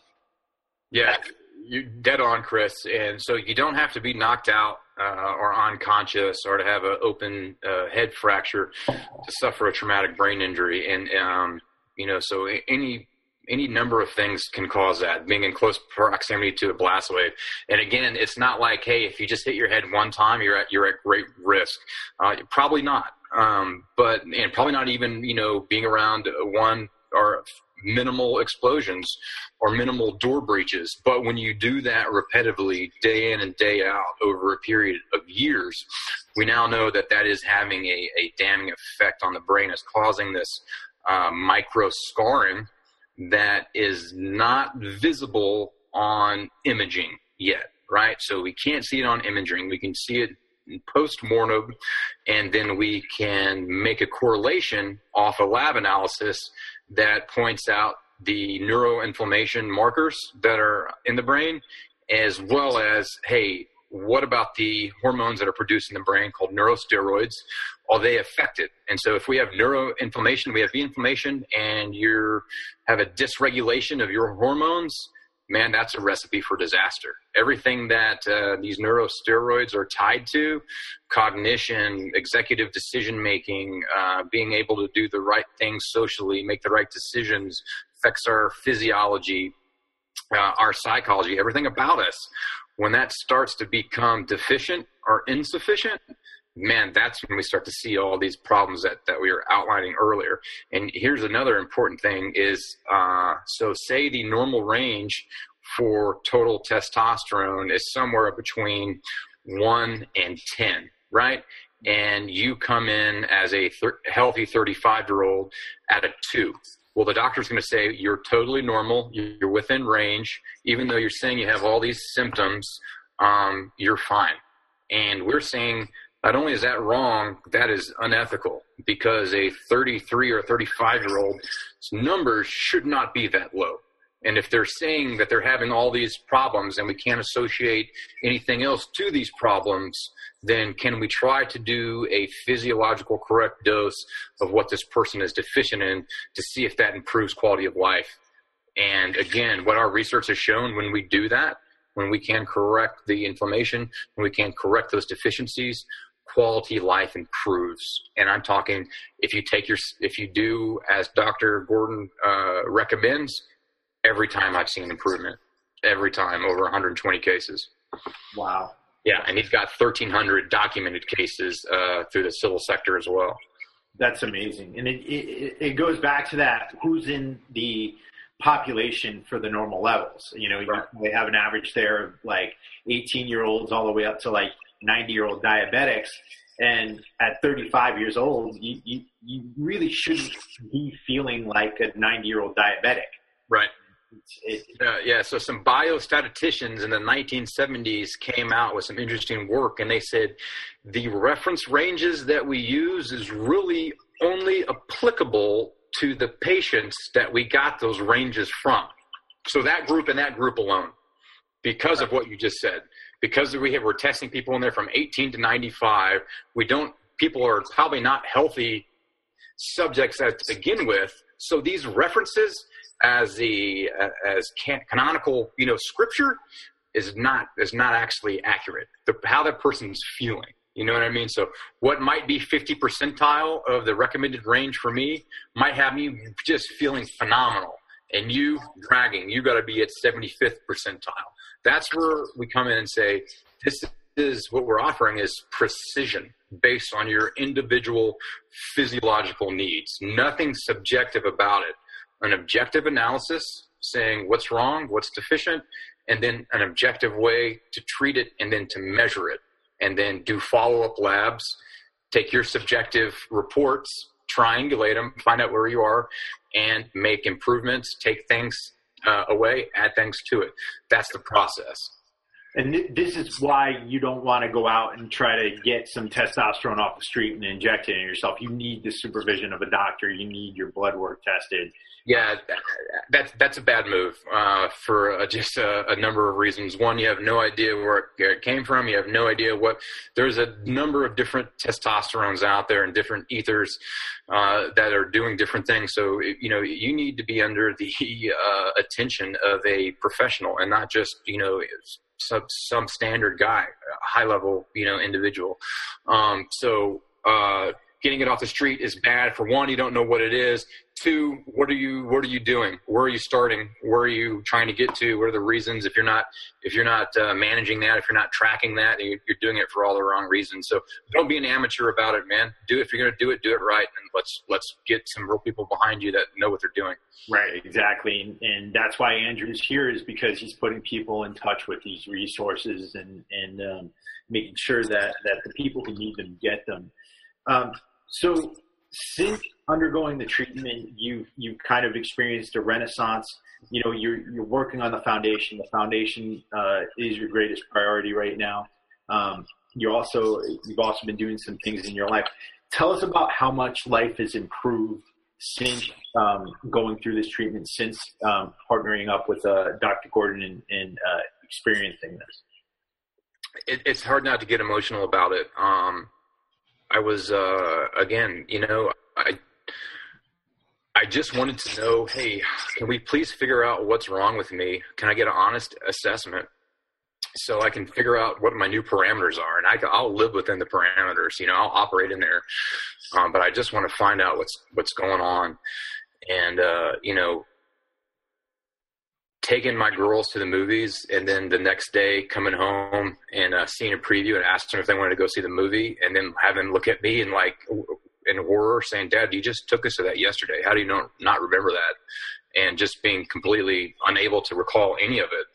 yeah, you're dead on, Chris. And so you don't have to be knocked out or unconscious or to have an open head fracture to suffer a traumatic brain injury. And so any number of things can cause that, being in close proximity to a blast wave. And again, it's not like, hey, if you just hit your head one time, you're at great risk. Probably not. But probably not even, being around one or minimal explosions or minimal door breaches. But when you do that repetitively, day in and day out over a period of years, we now know that is having a damning effect on the brain. It's causing this micro scarring that is not visible on imaging yet, right? So we can't see it on imaging. We can see it post-mortem, and then we can make a correlation off a lab analysis that points out the neuroinflammation markers that are in the brain, as well as, hey, what about the hormones that are produced in the brain called neurosteroids? Are they affected? And so if we have neuroinflammation, we have inflammation, and you have a dysregulation of your hormones, man, that's a recipe for disaster. Everything that these neurosteroids are tied to, cognition, executive decision-making, being able to do the right things socially, make the right decisions, affects our physiology, our psychology, everything about us. When that starts to become deficient or insufficient, man, that's when we start to see all these problems that we were outlining earlier. And here's another important thing is, so say the normal range for total testosterone is somewhere between 1 and 10, right? And you come in as a healthy 35-year-old at a 2. Well, the doctor's going to say you're totally normal, you're within range, even though you're saying you have all these symptoms, you're fine. And we're saying not only is that wrong, that is unethical, because a 33 or 35-year-old's numbers should not be that low. And if they're saying that they're having all these problems and we can't associate anything else to these problems, then can we try to do a physiological correct dose of what this person is deficient in to see if that improves quality of life? And again, what our research has shown, when we do that, when we can correct the inflammation, when we can correct those deficiencies, quality of life improves. And I'm talking, if you do as Dr. Gordon recommends, every time I've seen improvement, every time, over 120 cases. Wow. Yeah, and he's got 1,300 documented cases through the civil sector as well. That's amazing. And it goes back to that, who's in the population for the normal levels. Right. They have an average there of like 18-year-olds all the way up to like 90-year-old diabetics. And at 35 years old, you really shouldn't be feeling like a 90-year-old diabetic. Right. So some biostatisticians in the 1970s came out with some interesting work, and they said the reference ranges that we use is really only applicable to the patients that we got those ranges from. So that group and that group alone, because of what you just said, because we're testing people in there from 18 to 95, people are probably not healthy subjects to begin with. So these references as canonical, scripture is not actually accurate. How that person's feeling, you know what I mean? So what might be 50 percentile of the recommended range for me might have me just feeling phenomenal, and you dragging, you got to be at 75th percentile. That's where we come in and say, this is what we're offering is precision based on your individual physiological needs. Nothing subjective about it. An objective analysis saying what's wrong, what's deficient, and then an objective way to treat it and then to measure it, and then do follow-up labs, take your subjective reports, triangulate them, find out where you are, and make improvements, take things away, add things to it. That's the process. And this is why you don't want to go out and try to get some testosterone off the street and inject it in yourself. You need the supervision of a doctor. You need your blood work tested. Yeah, that's a bad move for just a number of reasons. One, you have no idea where it came from. You have no idea there's a number of different testosterones out there and different ethers that are doing different things. So, you need to be under the attention of a professional and not just, some standard guy, a high level, individual. Getting it off the street is bad. For one, you don't know what it is. Two, what are you doing? Where are you starting? Where are you trying to get to? What are the reasons? If you're not managing that, if you're not tracking that, you're doing it for all the wrong reasons. So don't be an amateur about it, man. If you're going to do it right, and let's get some real people behind you that know what they're doing. Right, exactly, and that's why Andrew's here, is because he's putting people in touch with these resources and making sure that the people who need them get them. So since undergoing the treatment, you've kind of experienced a renaissance. You're working on the foundation. The foundation is your greatest priority right now. You've also been doing some things in your life. Tell us about how much life has improved since going through this treatment, since partnering up with Dr. Gordon and experiencing this. It's hard not to get emotional about it. I was, again, I just wanted to know, hey, can we please figure out what's wrong with me? Can I get an honest assessment so I can figure out what my new parameters are? And I'll live within the parameters, I'll operate in there. But I just want to find out what's going on. And, taking my girls to the movies, and then the next day coming home and seeing a preview and asking them if they wanted to go see the movie, and then having them look at me and in horror saying, "Dad, you just took us to that yesterday. How do you not remember that?" And just being completely unable to recall any of it.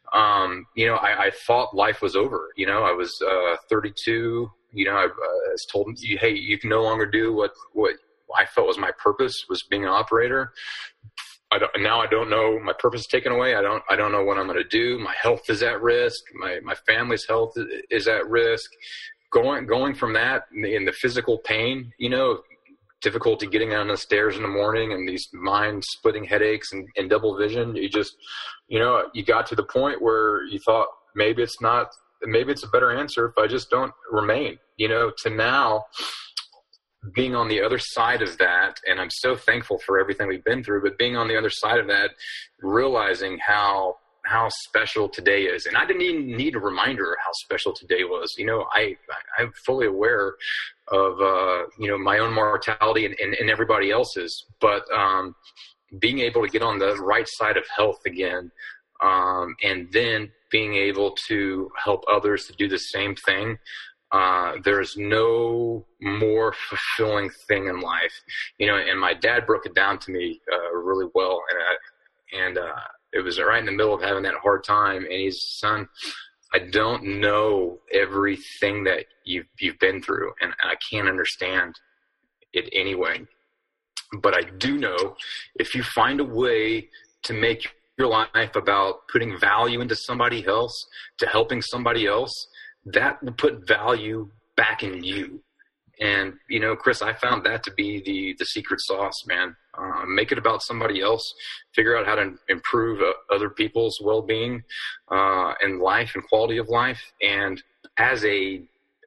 I thought life was over. I was 32. I was told, hey, you can no longer do what I felt was my purpose, was being an operator. Now I don't know. My purpose is taken away. I don't know what I'm going to do. My health is at risk. My family's health is at risk. Going from that in the physical pain, difficulty getting down the stairs in the morning and these mind-splitting headaches and double vision. You got to the point where you thought maybe it's a better answer if I just don't remain. To now, being on the other side of that, and I'm so thankful for everything we've been through, but being on the other side of that, realizing how special today is. And I didn't even need a reminder of how special today was. I'm fully aware of, my own mortality and everybody else's, but being able to get on the right side of health again, and then being able to help others to do the same thing. There's no more fulfilling thing in life, and my dad broke it down to me, really well. And it was right in the middle of having that hard time. And he's, son, I don't know everything that you've been through, and I can't understand it anyway. But I do know if you find a way to make your life about putting value into somebody else, to helping somebody else, that will put value back in you. And, Chris, I found that to be the secret sauce, man. Make it about somebody else. Figure out how to improve other people's well-being and life and quality of life. And as a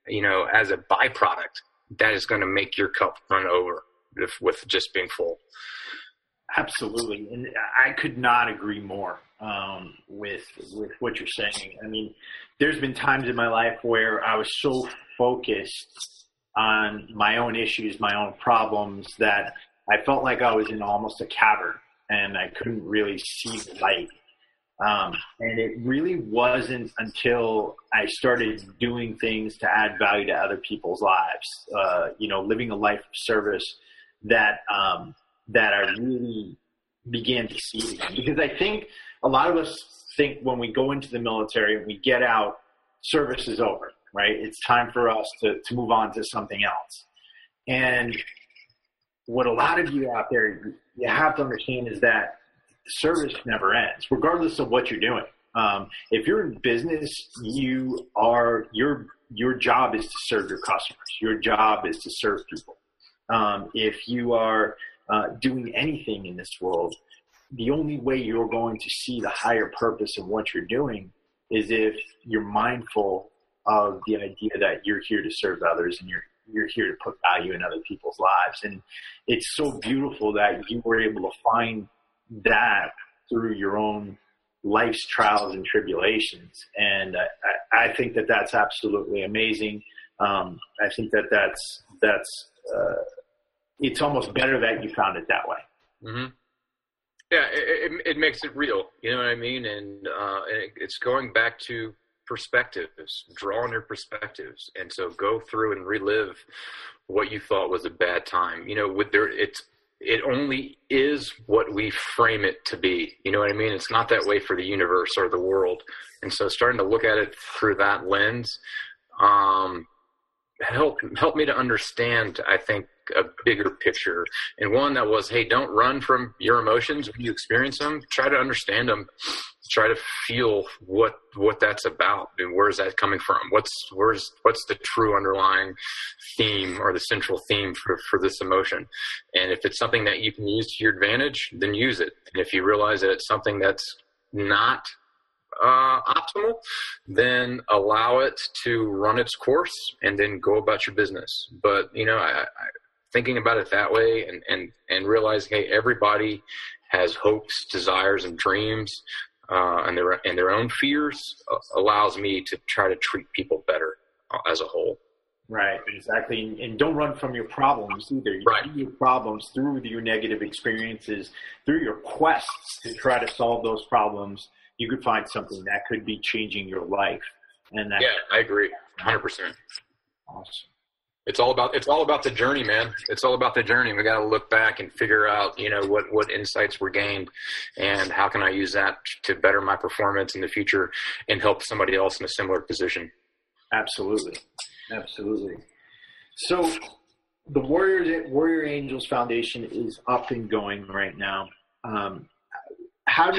byproduct, that is going to make your cup run over with just being full. Absolutely. And I could not agree more with what you're saying. I mean, there's been times in my life where I was so focused on my own issues, my own problems, that I felt like I was in almost a cavern and I couldn't really see the light. And it really wasn't until I started doing things to add value to other people's lives, living a life of service, that I really began to see it again. Because I think a lot of us think when we go into the military and we get out, service is over, right? It's time for us to move on to something else. And what a lot of you out there, you have to understand is that service never ends, regardless of what you're doing. If you're in business, your job is to serve your customers. Your job is to serve people. If you are doing anything in this world, the only way you're going to see the higher purpose of what you're doing is if you're mindful of the idea that you're here to serve others and you're here to put value in other people's lives. And it's so beautiful that you were able to find that through your own life's trials and tribulations. And I think that that's absolutely amazing. I think that that's it's almost better that you found it that way. Mm-hmm. Yeah, it makes it real. You know what I mean? And it's going back to perspectives, draw on your perspectives. And so go through and relive what you thought was a bad time. You know, it only is what we frame it to be. You know what I mean? It's not that way for the universe or the world. And so starting to look at it through that lens, help me to understand, I think, a bigger picture. And one that was, hey, don't run from your emotions when you experience them. Try to understand them. Try to feel what that's about and where's that coming from? What's the true underlying theme or the central theme for this emotion? And if it's something that you can use to your advantage, then use it. And if you realize that it's something that's not optimal, then allow it to run its course and then go about your business. But, you know, I thinking about it that way and realizing, hey, everybody has hopes, desires, and dreams, and their own fears allows me to try to treat people better as a whole. Right, exactly. And don't run from your problems either. You Right. see your problems through your negative experiences, through your quests to try to solve those problems. You could find something that could be changing your life. And that, Yeah, I agree, 100%. awesome. It's all about the journey, man. It's all about the journey. We got to look back and figure out, you know, what insights were gained and how can I use that to better my performance in the future and help somebody else in a similar position. Absolutely. So the Warrior Angels Foundation is up and going right now. How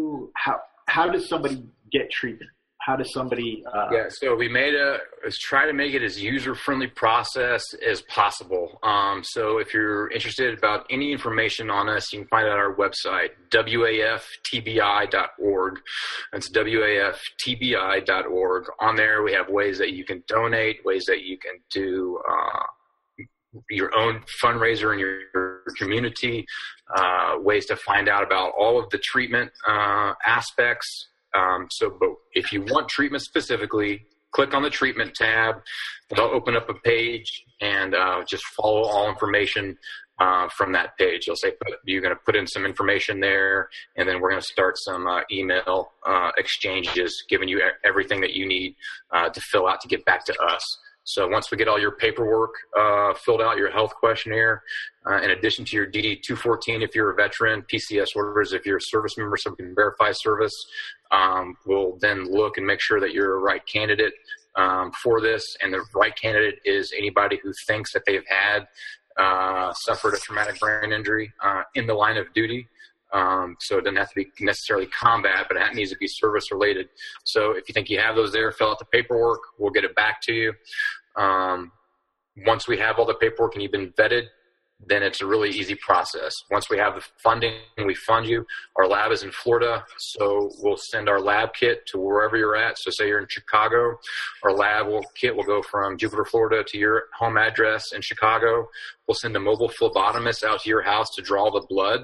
does somebody get treatment? How does somebody? So we let's try to make it as user-friendly process as possible. So if you're interested about any information on us, you can find it on our website, waftbi.org. That's waftbi.org. On there, we have ways that you can donate, ways that you can do your own fundraiser in your community, ways to find out about all of the treatment aspects. But if you want treatment specifically, click on the treatment tab. They'll open up a page and just follow all information from that page. They'll say you're going to put in some information there, and then we're going to start some email exchanges, giving you everything that you need to fill out to get back to us. So once we get all your paperwork filled out, your health questionnaire, in addition to your DD-214 if you're a veteran, PCS orders if you're a service member so we can verify service, we'll then look and make sure that you're a right candidate for this. And the right candidate is anybody who thinks that they've had suffered a traumatic brain injury in the line of duty. So it doesn't have to be necessarily combat, but it needs to be service related. So if you think you have those there, fill out the paperwork. We'll get it back to you. Once we have all the paperwork and you've been vetted, then it's a really easy process. Once we have the funding, we fund you. Our lab is in Florida, so we'll send our lab kit to wherever you're at. So say you're in Chicago, our kit will go from Jupiter, Florida to your home address in Chicago. We'll send a mobile phlebotomist out to your house to draw the blood.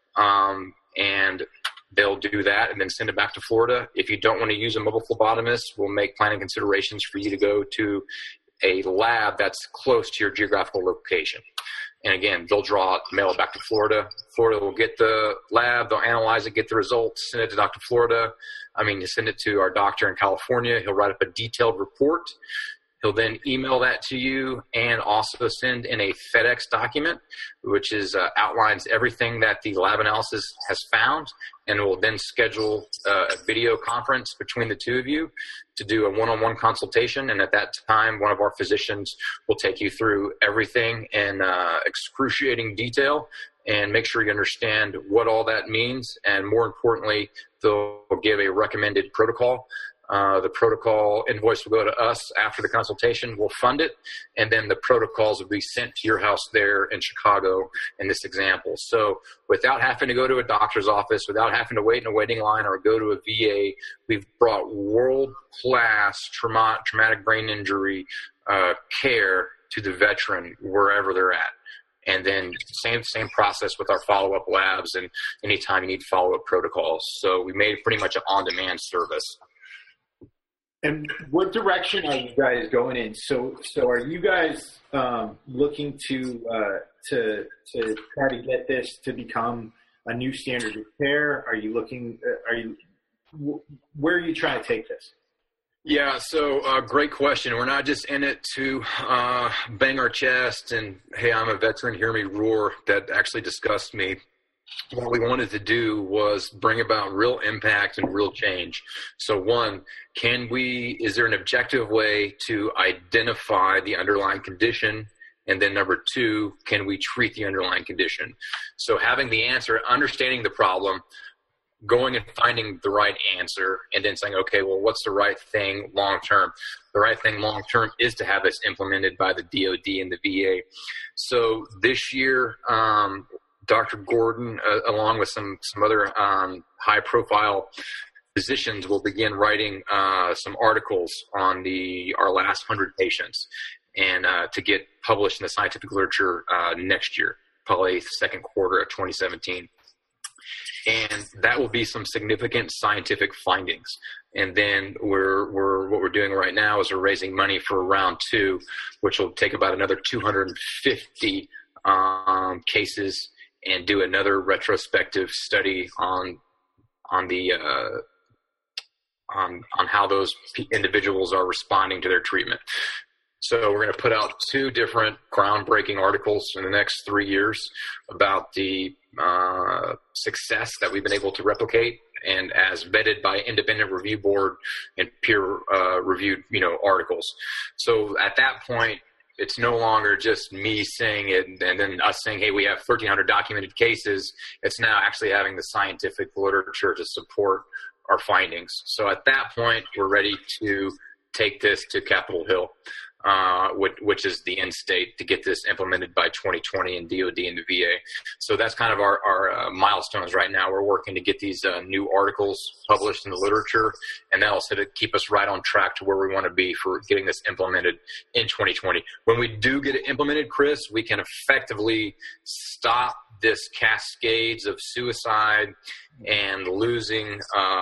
And they'll do that and then send it back to Florida. If you don't want to use a mobile phlebotomist, we'll make planning considerations for you to go to a lab that's close to your geographical location. And again, they'll mail it back to Florida. Florida will get the lab, they'll analyze it, get the results, send it to send it to our doctor in California. He'll write up a detailed report. He'll then email that to you and also send in a FedEx document, which outlines everything that the lab analysis has found, and will then schedule a video conference between the two of you to do a one-on-one consultation. And at that time, one of our physicians will take you through everything in excruciating detail and make sure you understand what all that means. And more importantly, they'll give a recommended protocol The protocol invoice will go to us after the consultation. We'll fund it, and then the protocols will be sent to your house there in Chicago in this example. So without having to go to a doctor's office, without having to wait in a waiting line or go to a VA, we've brought world-class traumatic brain injury care to the veteran wherever they're at. And then same process with our follow-up labs and anytime you need follow-up protocols. So we made it pretty much an on-demand service. And what direction are you guys going in? So are you guys looking to try to get this to become a new standard of care? Are you looking? Where are you trying to take this? Yeah, so great question. We're not just in it to bang our chest and, hey, I'm a veteran, hear me roar. That actually disgusts me. What we wanted to do was bring about real impact and real change. So one, is there an objective way to identify the underlying condition? And then number two, can we treat the underlying condition? So having the answer, understanding the problem, going and finding the right answer, and then saying, okay, well, what's the right thing long term? The right thing long term is to have this implemented by the DoD and the VA. So this year, Dr. Gordon, along with some other high-profile physicians, will begin writing some articles on our last 100 patients, and to get published in the scientific literature next year, probably the second quarter of 2017. And that will be some significant scientific findings. And then what we're doing right now is we're raising money for round 2, which will take about another 250 cases, and do another retrospective study on how those individuals are responding to their treatment. So we're going to put out 2 different groundbreaking articles in the next 3 years about the success that we've been able to replicate, and as vetted by independent review board and peer reviewed, articles. So at that point, it's no longer just me saying it and then us saying, hey, we have 1,300 documented cases. It's now actually having the scientific literature to support our findings. So at that point, we're ready to take this to Capitol Hill, which is the end state, to get this implemented by 2020 in DoD and the VA. So that's kind of our milestones right now. We're working to get these new articles published in the literature, and that'll sort of keep us right on track to where we want to be for getting this implemented in 2020. When we do get it implemented, Chris, we can effectively stop this cascades of suicide and losing,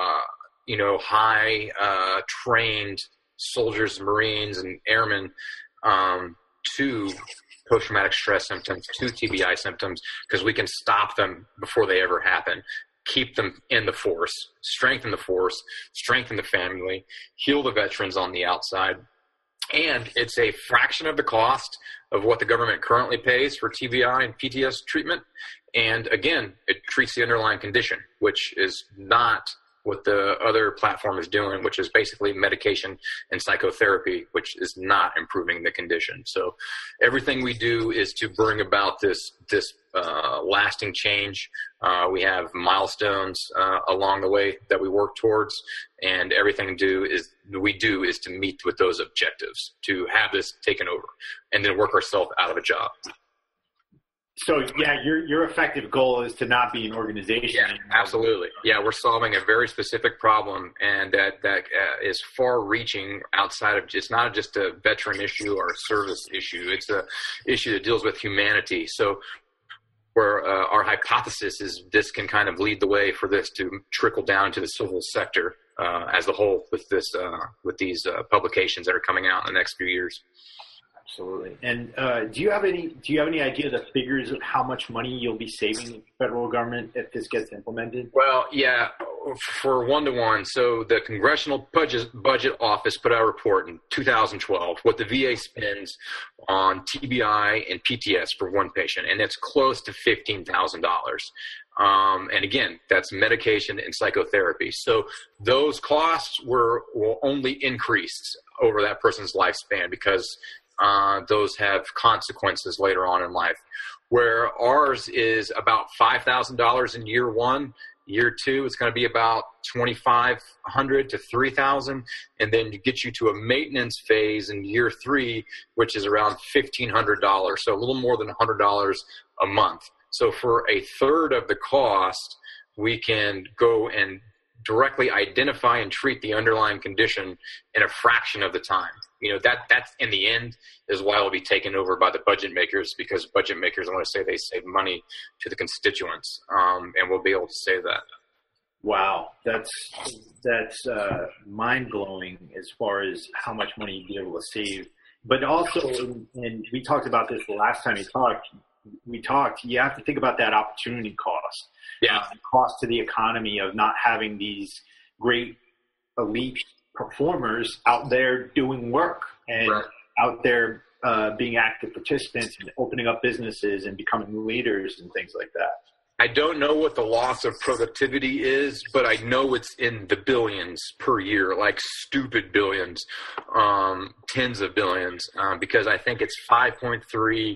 high trained soldiers, Marines, and airmen to post-traumatic stress symptoms, to TBI symptoms, because we can stop them before they ever happen. Keep them in the force, strengthen the family, heal the veterans on the outside. And it's a fraction of the cost of what the government currently pays for TBI and PTS treatment. And again, it treats the underlying condition, which is not what the other platform is doing, which is basically medication and psychotherapy, which is not improving the condition. So everything we do is to bring about this lasting change. We have milestones along the way that we work towards, and everything we do is to meet with those objectives, to have this taken over, and then work ourselves out of a job. So, yeah, your effective goal is to not be an organization. Yeah, absolutely. Yeah, we're solving a very specific problem, and that is far-reaching outside of, it's not just a veteran issue or a service issue. It's a issue that deals with humanity. So where our hypothesis is this can kind of lead the way for this to trickle down to the civil sector as a whole with these publications that are coming out in the next few years. Absolutely. And do you have any idea the figures of how much money you'll be saving the federal government if this gets implemented? Well, yeah, for 1-to-1. So the Congressional Budget Office put out a report in 2012 what the VA spends on TBI and PTS for one patient, and it's close to $15,000. And again, that's medication and psychotherapy. So those costs will only increase over that person's lifespan because those have consequences later on in life. Where ours is about $5,000 in year one, Year 2, it's going to be about 2,500 to 3,000, and then get you to a maintenance phase in year 3, which is around $1,500. So a little more than $100 a month. So for a third of the cost, we can go and directly identify and treat the underlying condition in a fraction of the time. That's in the end is why it'll be taken over by the budget makers, because budget makers, I want to say, they save money to the constituents, and we'll be able to say that. Wow, that's mind blowing as far as how much money you'd be able to save. But also, and we talked about this the last time we talked. You have to think about that opportunity cost. Yeah, cost to the economy of not having these great elite performers out there doing work and out there being active participants and opening up businesses and becoming leaders and things like that. I don't know what the loss of productivity is, but I know it's in the billions per year, like stupid billions, tens of billions, because I think it's 5.3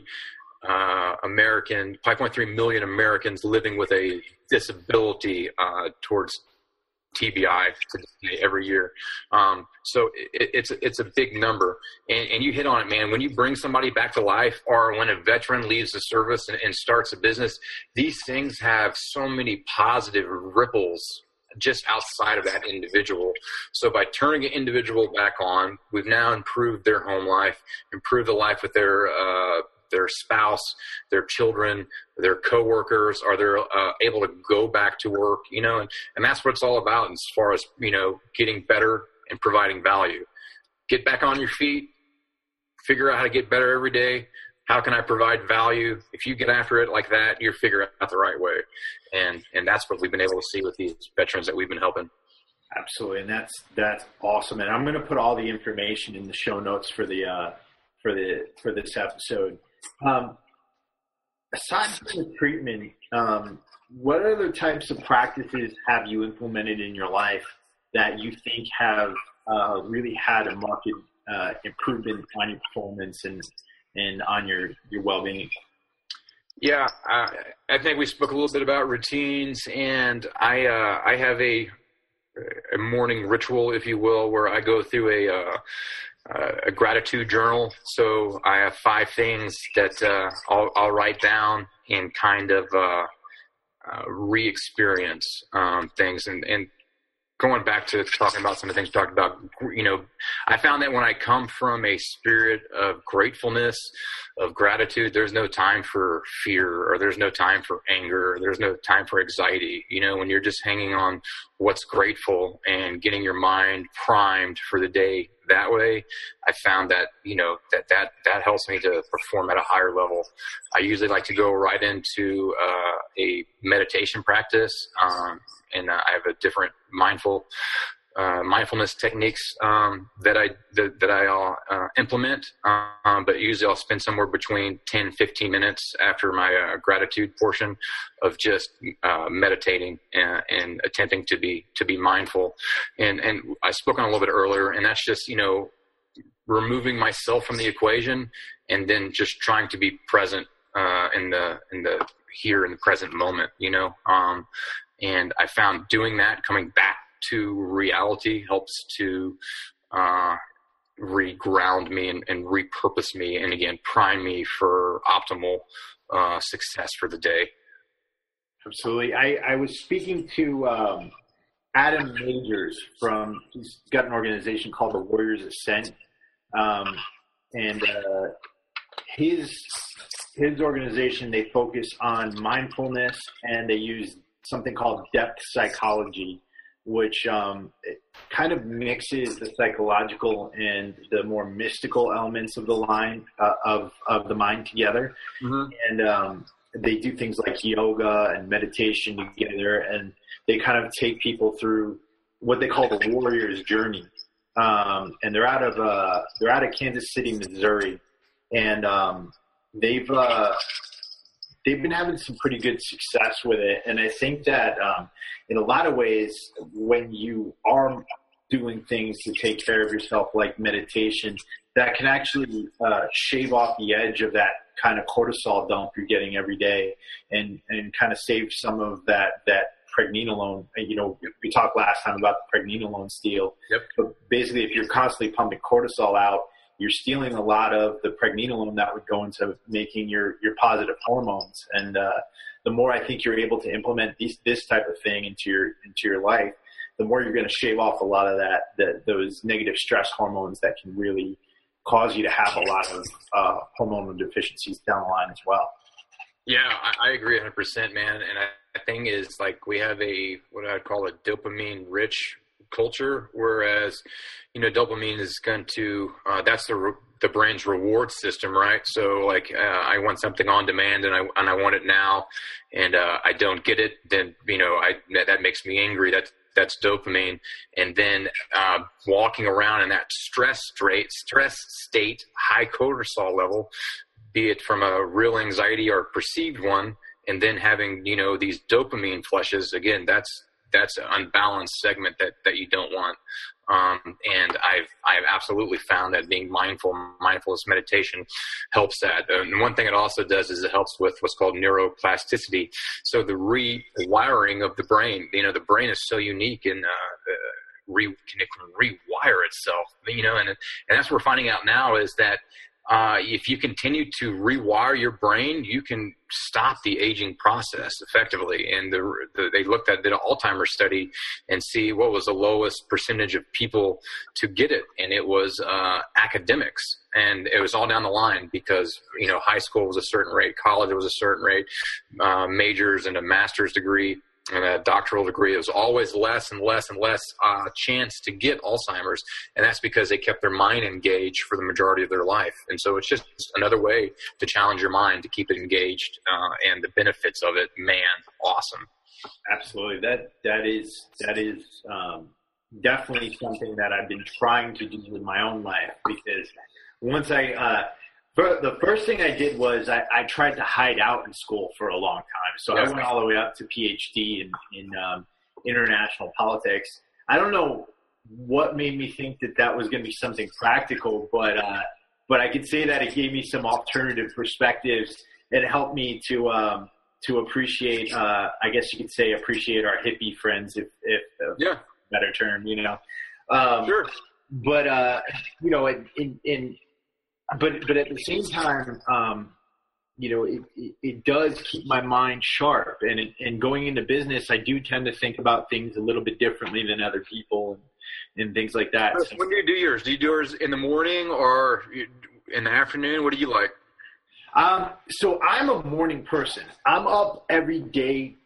million Americans living with a disability towards TBI every year. So it's a big number. And you hit on it, man. When you bring somebody back to life, or when a veteran leaves the service and starts a business, these things have so many positive ripples just outside of that individual. So by turning an individual back on, we've now improved their home life, improved the life with their spouse, their children, their coworkers. Are they able to go back to work? And that's what it's all about as far as, getting better and providing value. Get back on your feet, figure out how to get better every day. How can I provide value? If you get after it like that, you're figuring out the right way. And that's what we've been able to see with these veterans that we've been helping. Absolutely. And that's awesome. And I'm going to put all the information in the show notes for this episode. Aside from the treatment, what other types of practices have you implemented in your life that you think have really had a marked improvement on your performance and on your well-being? Yeah, I think we spoke a little bit about routines, and I have a morning ritual, if you will, where I go through a gratitude journal. So I have 5 things that I'll write down and kind of re-experience things. And going back to talking about some of the things we talked about, I found that when I come from a spirit of gratefulness, of gratitude, there's no time for fear, or there's no time for anger, or there's no time for anxiety. When you're just hanging on what's grateful and getting your mind primed for the day that way, I found that, that helps me to perform at a higher level. I usually like to go right into a meditation practice, and I have a different mindfulness techniques that I implement, but usually I'll spend somewhere between 10-15 minutes after my gratitude portion of just meditating and attempting to be mindful. And I spoke on a little bit earlier, and that's just removing myself from the equation and then just trying to be present in the here in the present moment. And I found doing that, coming back to reality, helps to reground me and repurpose me, and again prime me for optimal success for the day. Absolutely. I was speaking to Adam Majors he's got an organization called the Warriors Ascent, and his organization, they focus on mindfulness, and they use something called depth psychology, which it kind of mixes the psychological and the more mystical elements of the mind together. Mm-hmm. And they do things like yoga and meditation together, and they kind of take people through what they call the warrior's journey. And they're out of Kansas City, Missouri, and they've been having some pretty good success with it. And I think that in a lot of ways, when you are doing things to take care of yourself, like meditation, that can actually shave off the edge of that kind of cortisol dump you're getting every day, and kind of save some of that pregnenolone. We talked last time about the pregnenolone steal. Yep. But basically, if you're constantly pumping cortisol out, you're stealing a lot of the pregnenolone that would go into making your positive hormones. And the more I think you're able to implement this type of thing into your life, the more you're going to shave off a lot of those negative stress hormones that can really cause you to have a lot of hormonal deficiencies down the line as well. Yeah, I agree 100%, man. And the thing is, like, we have what I'd call a dopamine-rich culture, whereas, dopamine is going to that's the brain's reward system, right? So, like, I want something on demand, and I want it now, and I don't get it, then that makes me angry. That's dopamine. And then walking around in that stress state, high cortisol level, be it from a real anxiety or perceived one, and then having, these dopamine flushes, again, that's an unbalanced segment that you don't want. And I've absolutely found that being mindfulness meditation helps that. And one thing it also does is it helps with what's called neuroplasticity. So the rewiring of the brain, the brain is so unique and it can rewire itself, and that's what we're finding out now is that if you continue to rewire your brain, you can stop the aging process effectively. And they did an Alzheimer's study and see what was the lowest percentage of people to get it. And it was academics. And it was all down the line because, high school was a certain rate, college was a certain rate, majors and a master's degree and a doctoral degree. It was always less and less and less chance to get Alzheimer's. And that's because they kept their mind engaged for the majority of their life. And so it's just another way to challenge your mind, to keep it engaged, and the benefits of it, man, awesome. Absolutely. That is definitely something that I've been trying to do in my own life, because once the first thing I did was I tried to hide out in school for a long time. So I went all the way up to PhD in international politics. I don't know what made me think that was going to be something practical, but I could say that it gave me some alternative perspectives. It helped me to appreciate, I guess you could say, appreciate our hippie friends, if a better term, Sure. But But at the same time, it does keep my mind sharp. And going into business, I do tend to think about things a little bit differently than other people and things like that. So when do you do yours? Do you do yours in the morning or in the afternoon? What do you like? So I'm a morning person. I'm up every day,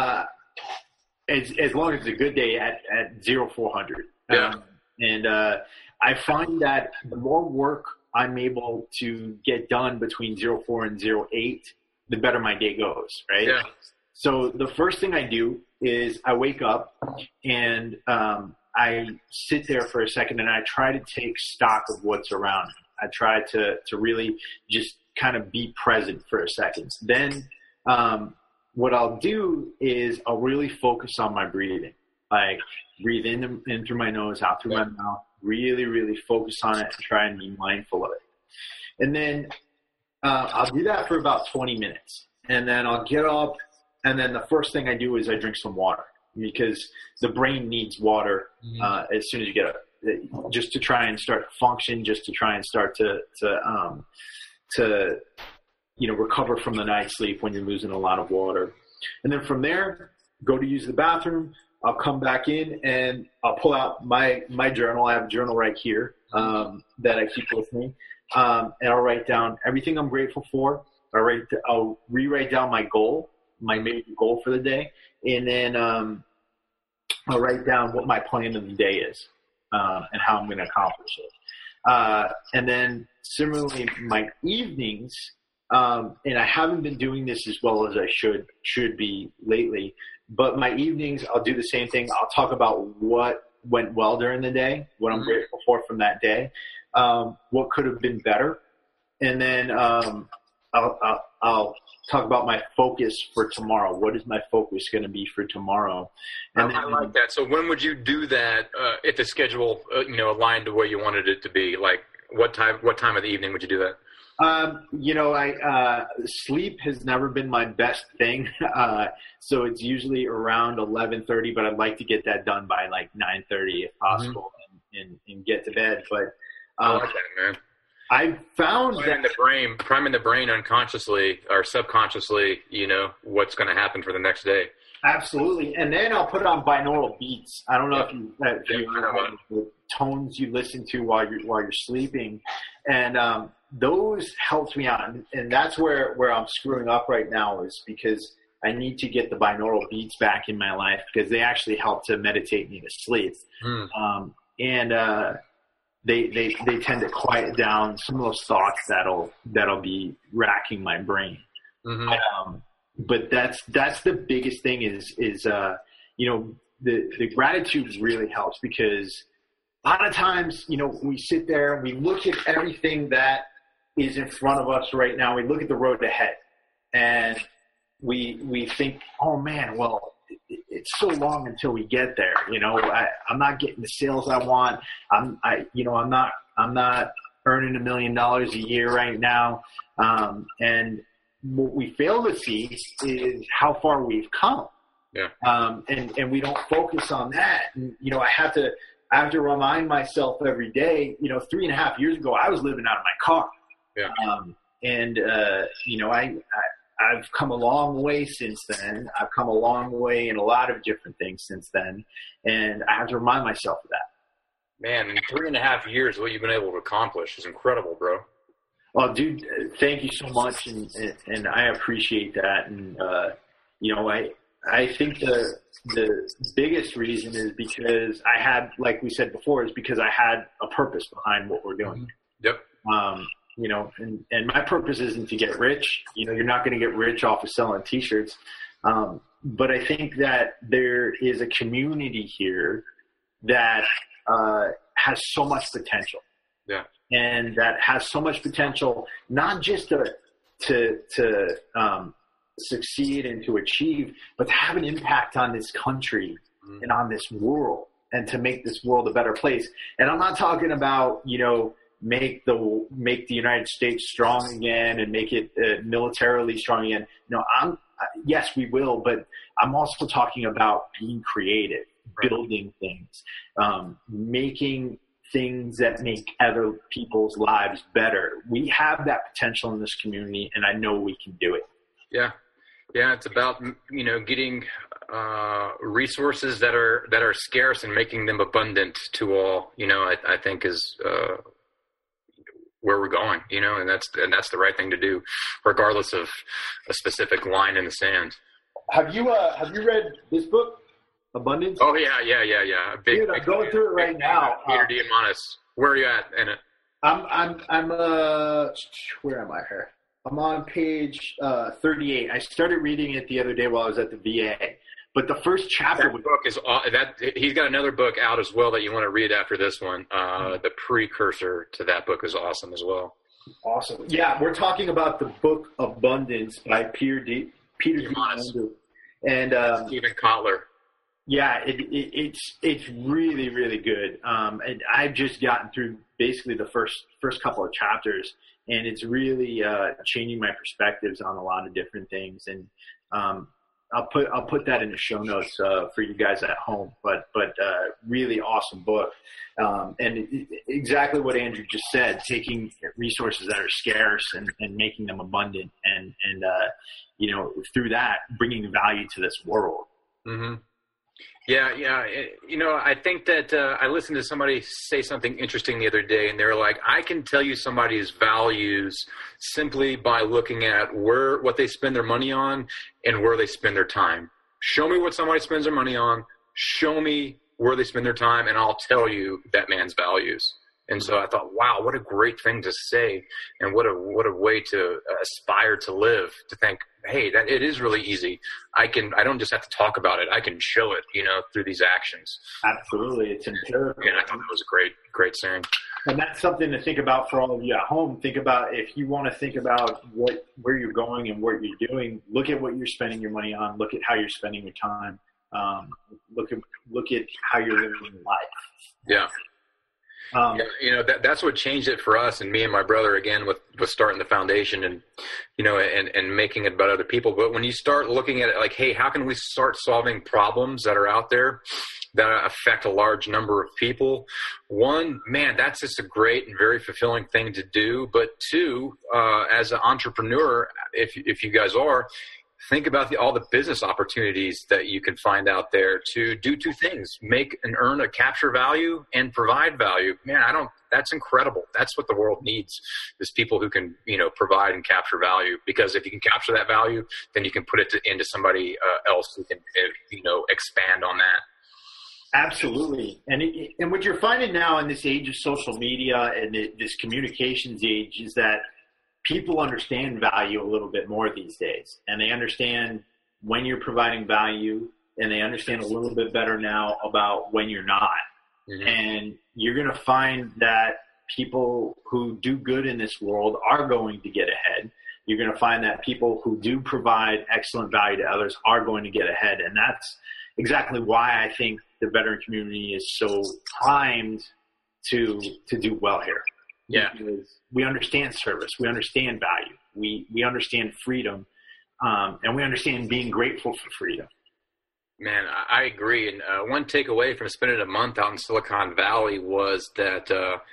as long as it's a good day at 0400. Yeah. I find that the more work I'm able to get done between 04 and 08, the better my day goes, right? Yeah. So the first thing I do is I wake up and I sit there for a second and I try to take stock of what's around me. I try to really just kind of be present for a second. Then what I'll do is I'll really focus on my breathing. Like breathe in through my nose, out through my mouth. Really, really focus on it and try and be mindful of it. And then I'll do that for about 20 minutes. And then I'll get up, and then the first thing I do is I drink some water, because the brain needs water as soon as you get up, just to try and start to function, just to try and start to recover from the night's sleep when you're losing a lot of water. And then from there, go to use the bathroom. I'll come back in and I'll pull out my journal. I have a journal right here that I keep with me. And I'll write down everything I'm grateful for. I'll rewrite down my goal, my major goal for the day. And then I'll write down what my plan of the day is and how I'm going to accomplish it. And then similarly, my evenings, and I haven't been doing this as well as I should be lately, but my evenings, I'll do the same thing. I'll talk about what went well during the day, what I'm grateful for from that day, what could have been better. And then I'll talk about my focus for tomorrow. What is my focus going to be for tomorrow? And I like that. So when would you do that if the schedule, aligned to where you wanted it to be? Like what time of the evening would you do that? Sleep has never been my best thing. So it's usually around 11:30, but I'd like to get that done by like 9:30 if possible, and get to bed. But I like that, man. I found priming the brain unconsciously or subconsciously, what's going to happen for the next day. Absolutely. And then I'll put on binaural beats. I don't know if you know the tones you listen to while you're sleeping. And those helps me out. And that's where I'm screwing up right now, is because I need to get the binaural beats back in my life, because they actually help to meditate me to sleep. They tend to quiet down some of those thoughts that'll be racking my brain. But that's the biggest thing is the gratitude really helps, because a lot of times, we sit there and we look at everything that is in front of us right now. We look at the road ahead and we think, oh man, well, it's so long until we get there. I'm not getting the sales I want. I'm not earning $1 million a year right now. And what we fail to see is how far we've come. Yeah. And we don't focus on that. And, I have to remind myself every day, 3.5 years ago, I was living out of my car. Yeah. I've come a long way since then. I've come a long way in a lot of different things since then. And I have to remind myself of that. Man, in 3.5 years, what you've been able to accomplish is incredible, bro. Well, dude, thank you so much. And I appreciate that. And, I think the biggest reason is because I had, like we said before, is because I had a purpose behind what we're doing. Yep. And my purpose isn't to get rich. You're not going to get rich off of selling T-shirts. But I think that there is a community here that has so much potential. Yeah. And that has so much potential, not just to succeed and to achieve, but to have an impact on this country and on this world, and to make this world a better place. And I'm not talking about, make the United States strong again and make it militarily strong again. No, yes, we will, but I'm also talking about being creative, building things, making things that make other people's lives better. We have that potential in this community, and I know we can do it. Yeah. Yeah. It's about, getting resources that are scarce and making them abundant to all, I think is where we're going, and that's the right thing to do, regardless of a specific line in the sand. Have you read this book, Abundance? Oh yeah. Dude, I'm going through it right now. Peter Diamandis. Where are you at in it? I'm where am I here? I'm on page 38. I started reading it the other day while I was at the VA. But the first chapter he's got another book out as well that you want to read after this one. The precursor to that book is awesome as well. Awesome. Yeah, we're talking about the book Abundance by Peter Diamandis and Stephen Kotler. Yeah, it's really, really good. And I've just gotten through basically the first couple of chapters, and it's really changing my perspectives on a lot of different things. And I'll put that in the show notes for you guys at home. But really awesome book. And exactly what Andrew just said, taking resources that are scarce and making them abundant, and through that bringing value to this world. Mm-hmm. Yeah. I think that I listened to somebody say something interesting the other day, and they were like, I can tell you somebody's values simply by looking at what they spend their money on and where they spend their time. Show me what somebody spends their money on. Show me where they spend their time, and I'll tell you that man's values. And so I thought, wow, what a great thing to say, and what a way to aspire to live, to think, hey, that it is really easy. I don't just have to talk about it. I can show it, through these actions. Absolutely. It's empirical. And I thought that was a great saying. And that's something to think about for all of you at home. Think about, if you want to think about where you're going and what you're doing, look at what you're spending your money on. Look at how you're spending your time. Look at how you're living your life. Yeah. That's what changed it for us and me and my brother again with starting the foundation and, and making it about other people. But when you start looking at it like, hey, how can we start solving problems that are out there that affect a large number of people? One, man, that's just a great and very fulfilling thing to do. But two, as an entrepreneur, if you guys are, think about all the business opportunities that you can find out there to do two things: make and earn a capture value and provide value. Man, that's incredible. That's what the world needs, is people who can, provide and capture value. Because if you can capture that value, then you can put it into somebody else who can, expand on that. Absolutely. And what you're finding now in this age of social media and this communications age is that people understand value a little bit more these days, and they understand when you're providing value, and they understand a little bit better now about when you're not. Mm-hmm. And you're going to find that people who do good in this world are going to get ahead. You're going to find that people who do provide excellent value to others are going to get ahead. And that's exactly why I think the veteran community is so primed to do well here. Yeah. Because we understand service. We understand value. We understand freedom. And we understand being grateful for freedom. Man, I agree. And one takeaway from spending a month out in Silicon Valley was that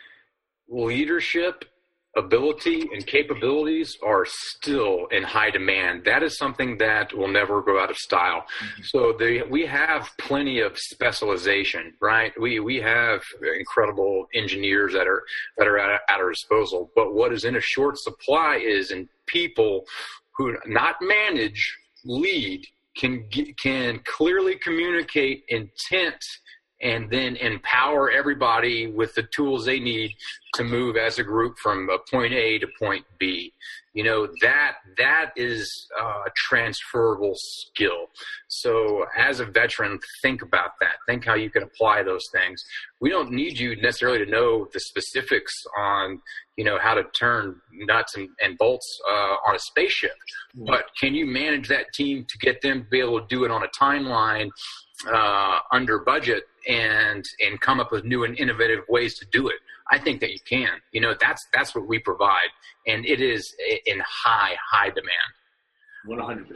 leadership ability and capabilities are still in high demand. That is something that will never go out of style. Mm-hmm. So we have plenty of specialization, right? We have incredible engineers that are at our disposal. But what is in a short supply is in people who not manage, lead, can clearly communicate intent, and then empower everybody with the tools they need to move as a group from point A to point B. That is a transferable skill. So as a veteran, think about that. Think how you can apply those things. We don't need you necessarily to know the specifics on, how to turn nuts and bolts on a spaceship. Mm-hmm. But can you manage that team to get them to be able to do it on a timeline under budget and come up with new and innovative ways to do it? I think that you can. That's what we provide, and it is in high demand.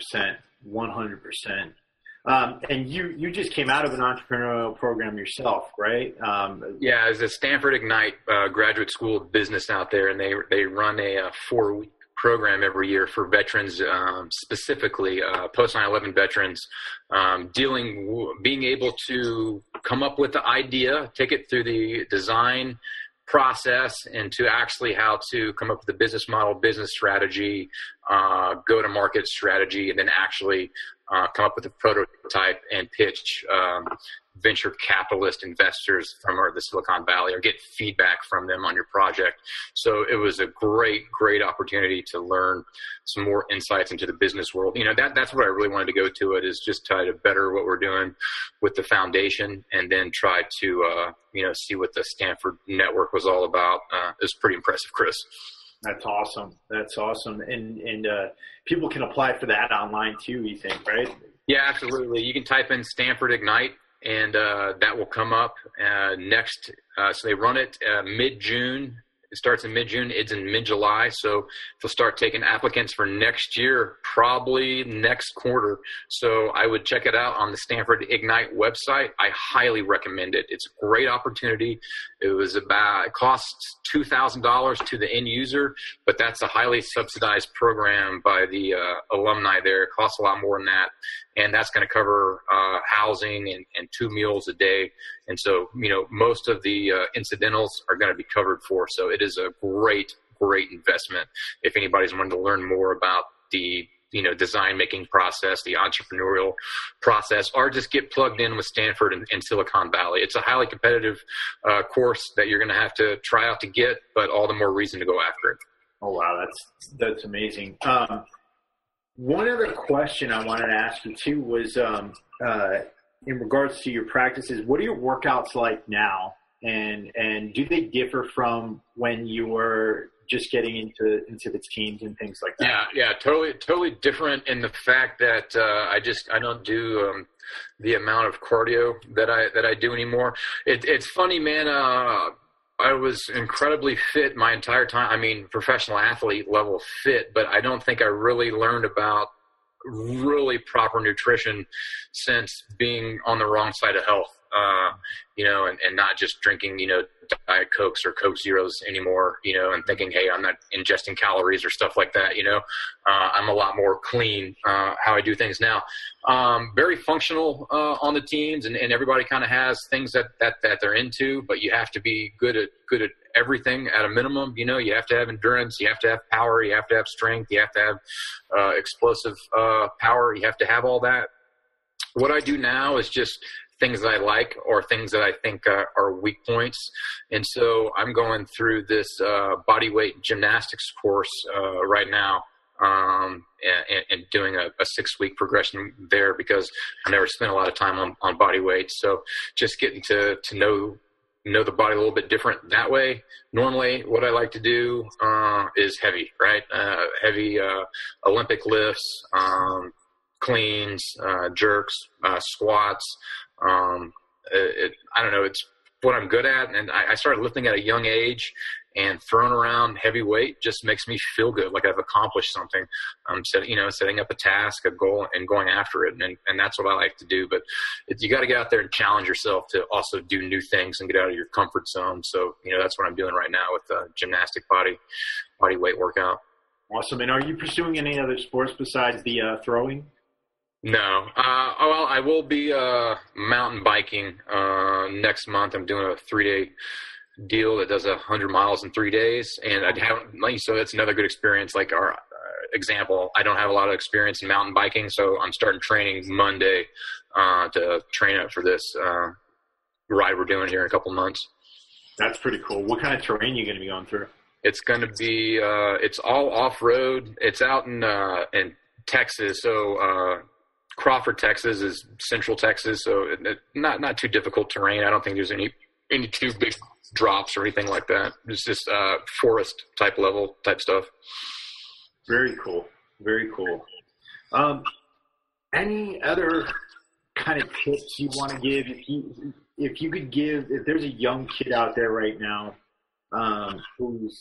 100%. And you just came out of an entrepreneurial program yourself, right? Yeah, as a Stanford Ignite graduate school of business out there, and they run a 4-week program every year for veterans, specifically post 9/11 veterans, being able to come up with the idea, take it through the design process, and to actually how to come up with a business model, business strategy, go to market strategy, and then actually come up with a prototype and pitch venture capitalist investors from the Silicon Valley, or get feedback from them on your project. So it was a great opportunity to learn some more insights into the business world. That's what I really wanted to go to it, is just try to better what we're doing with the foundation, and then try to, see what the Stanford network was all about. It was pretty impressive, Chris. That's awesome. And people can apply for that online too, you think, right? Yeah, absolutely. You can type in Stanford Ignite, and that will come up next. So they run it mid-June. It starts in mid-June. It's in mid-July. So they'll start taking applicants for next year, probably next quarter. So I would check it out on the Stanford Ignite website. I highly recommend it. It's a great opportunity. It costs $2,000 to the end user, but that's a highly subsidized program by the alumni there. It costs a lot more than that. And that's going to cover housing and 2 meals a day. And so, most of the incidentals are going to be covered for. So it is a great investment if anybody's wanting to learn more about the design making process, the entrepreneurial process, or just get plugged in with Stanford and Silicon Valley. It's a highly competitive course that you're going to have to try out to get, but all the more reason to go after it. Oh, wow. That's amazing. One other question I wanted to ask you too was, in regards to your practices, what are your workouts like now? And do they differ from when you were just getting into the teams and things like that? Yeah, totally different in the fact that I don't do the amount of cardio that I do anymore. It's funny, man. I was incredibly fit my entire time. I mean, professional athlete level fit, but I don't think I really learned about really proper nutrition since being on the wrong side of health, and not just drinking, Diet Cokes or Coke Zeros anymore, and thinking, hey, I'm not ingesting calories or stuff like that. I'm a lot more clean, how I do things now. Very functional, on the teams, and everybody kind of has things that they're into, but you have to be good at everything at a minimum. You have to have endurance, you have to have power, you have to have strength, you have to have explosive power, you have to have all that. What I do now is just things that I like or things that I think are weak points. And so I'm going through this body weight gymnastics course right now, and doing a 6-week progression there because I never spent a lot of time on body weight. So just getting to know the body a little bit different that way. Normally what I like to do is heavy, right? Heavy Olympic lifts, cleans, jerks, squats. I don't know. It's what I'm good at. And I started lifting at a young age, and throwing around heavy weight just makes me feel good. Like I've accomplished something. Setting up a task, a goal, and going after it. And that's what I like to do. But you got to get out there and challenge yourself to also do new things and get out of your comfort zone. So, that's what I'm doing right now with the gymnastic body weight workout. Awesome. And are you pursuing any other sports besides the throwing? No. Well, I will be mountain biking next month. I'm doing a 3-day deal that does 100 miles in 3 days, and so that's another good experience. Like our example, I don't have a lot of experience in mountain biking, so I'm starting training Monday to train up for this ride we're doing here in a couple months. That's pretty cool. What kind of terrain are you going to be going through? It's going to be it's all off road. It's out in Texas, so. Crawford, Texas is central Texas, so not too difficult terrain. I don't think there's any too big drops or anything like that. It's just forest type stuff. Very cool. Very cool. Any other kind of tips you want to give? If there's a young kid out there right now who's,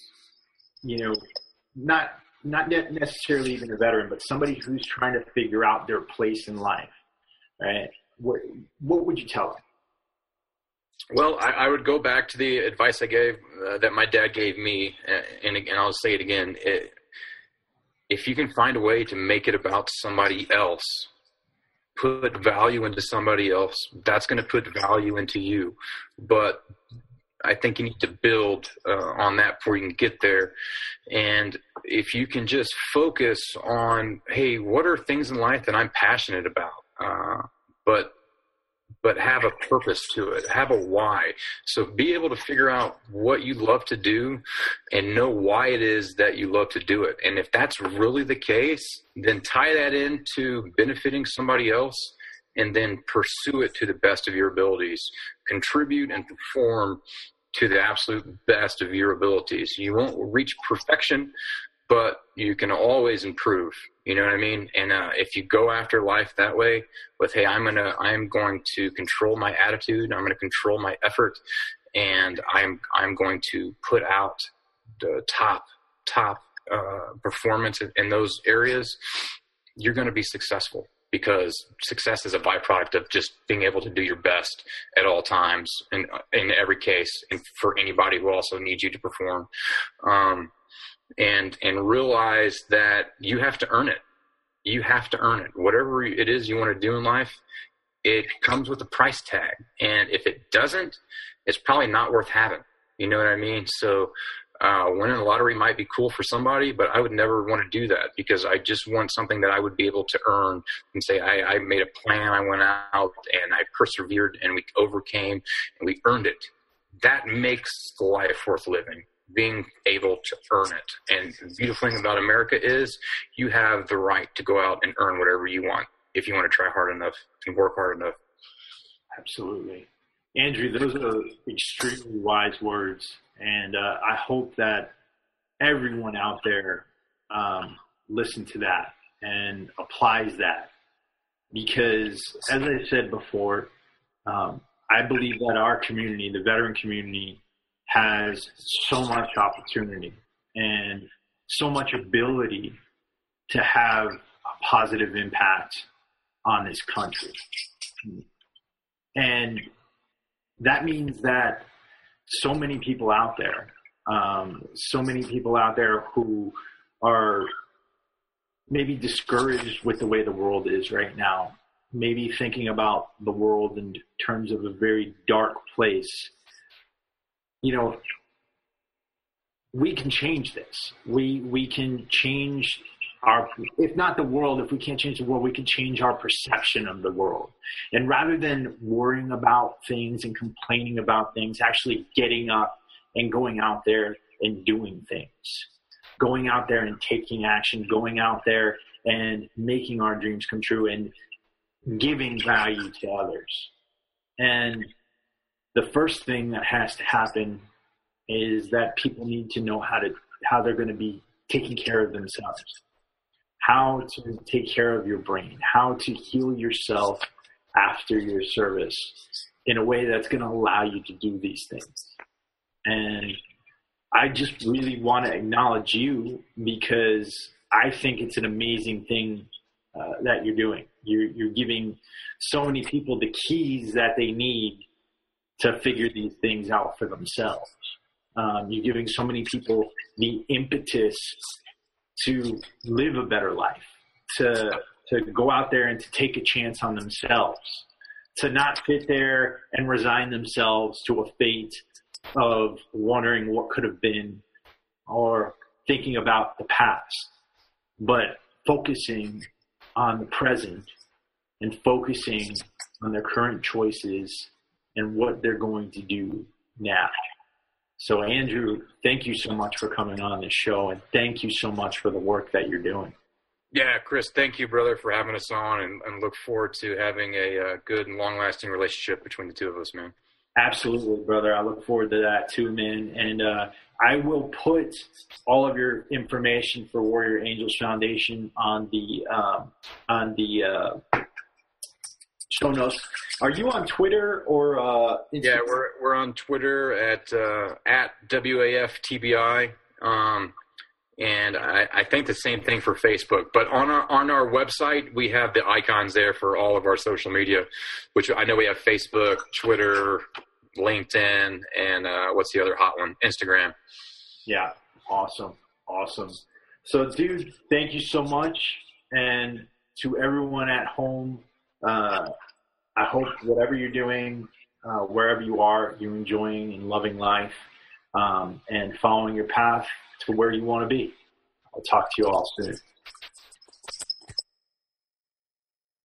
not necessarily even a veteran, but somebody who's trying to figure out their place in life, right? What would you tell them? Well, I would go back to the advice I gave, that my dad gave me, and I'll say it again. If you can find a way to make it about somebody else, put value into somebody else, that's going to put value into you. But I think you need to build on that before you can get there. And if you can just focus on, hey, what are things in life that I'm passionate about? But have a purpose to it, have a why. So be able to figure out what you love to do and know why it is that you love to do it. And if that's really the case, then tie that into benefiting somebody else, and then pursue it to the best of your abilities. Contribute and perform to the absolute best of your abilities. You won't reach perfection, but you can always improve. You know what I mean? And if you go after life that way with, hey, I'm going to control my attitude, I'm going to control my effort, and I'm going to put out the top performance in those areas, you're going to be successful. Because success is a byproduct of just being able to do your best at all times, and in every case, and for anybody who also needs you to perform, and realize that you have to earn it. You have to earn it. Whatever it is you want to do in life, it comes with a price tag, and if it doesn't, it's probably not worth having. You know what I mean? So. Winning the lottery might be cool for somebody, but I would never want to do that because I just want something that I would be able to earn and say, I made a plan, I went out and I persevered and we overcame and we earned it. That makes life worth living, being able to earn it. And the beautiful thing about America is you have the right to go out and earn whatever you want if you want to try hard enough and work hard enough. Absolutely. Andrew, those are extremely wise words. And I hope that everyone out there listens to that and applies that. Because, as I said before, I believe that our community, the veteran community, has so much opportunity and so much ability to have a positive impact on this country. And that means that so many people out there who are maybe discouraged with the way the world is right now, maybe thinking about the world in terms of a very dark place, you know, we can change this. We can change if not the world, if we can't change the world, we can change our perception of the world. And rather than worrying about things and complaining about things, actually getting up and going out there and doing things, going out there and taking action, going out there and making our dreams come true and giving value to others. And the first thing that has to happen is that people need to know how they're going to be taking care of themselves, how to take care of your brain, how to heal yourself after your service in a way that's going to allow you to do these things. And I just really want to acknowledge you because I think it's an amazing thing that you're doing. You're giving so many people the keys that they need to figure these things out for themselves. You're giving so many people the impetus to live a better life, to go out there and to take a chance on themselves, to not sit there and resign themselves to a fate of wondering what could have been or thinking about the past, but focusing on the present and focusing on their current choices and what they're going to do now. So, Andrew, thank you so much for coming on this show, and thank you so much for the work that you're doing. Yeah, Chris, thank you, brother, for having us on, and look forward to having a good and long-lasting relationship between the two of us, man. Absolutely, brother. I look forward to that too, man. And I will put all of your information for Warrior Angels Foundation on the show notes. Are you on Twitter or Instagram? Yeah, we're on Twitter at WAFTBI, and I think the same thing for Facebook. But on our website, we have the icons there for all of our social media, which I know we have Facebook, Twitter, LinkedIn, and what's the other hot one? Instagram. Yeah, awesome. So, dude, thank you so much, and to everyone at home. I hope whatever you're doing, wherever you are, you're enjoying and loving life and following your path to where you want to be. I'll talk to you all soon.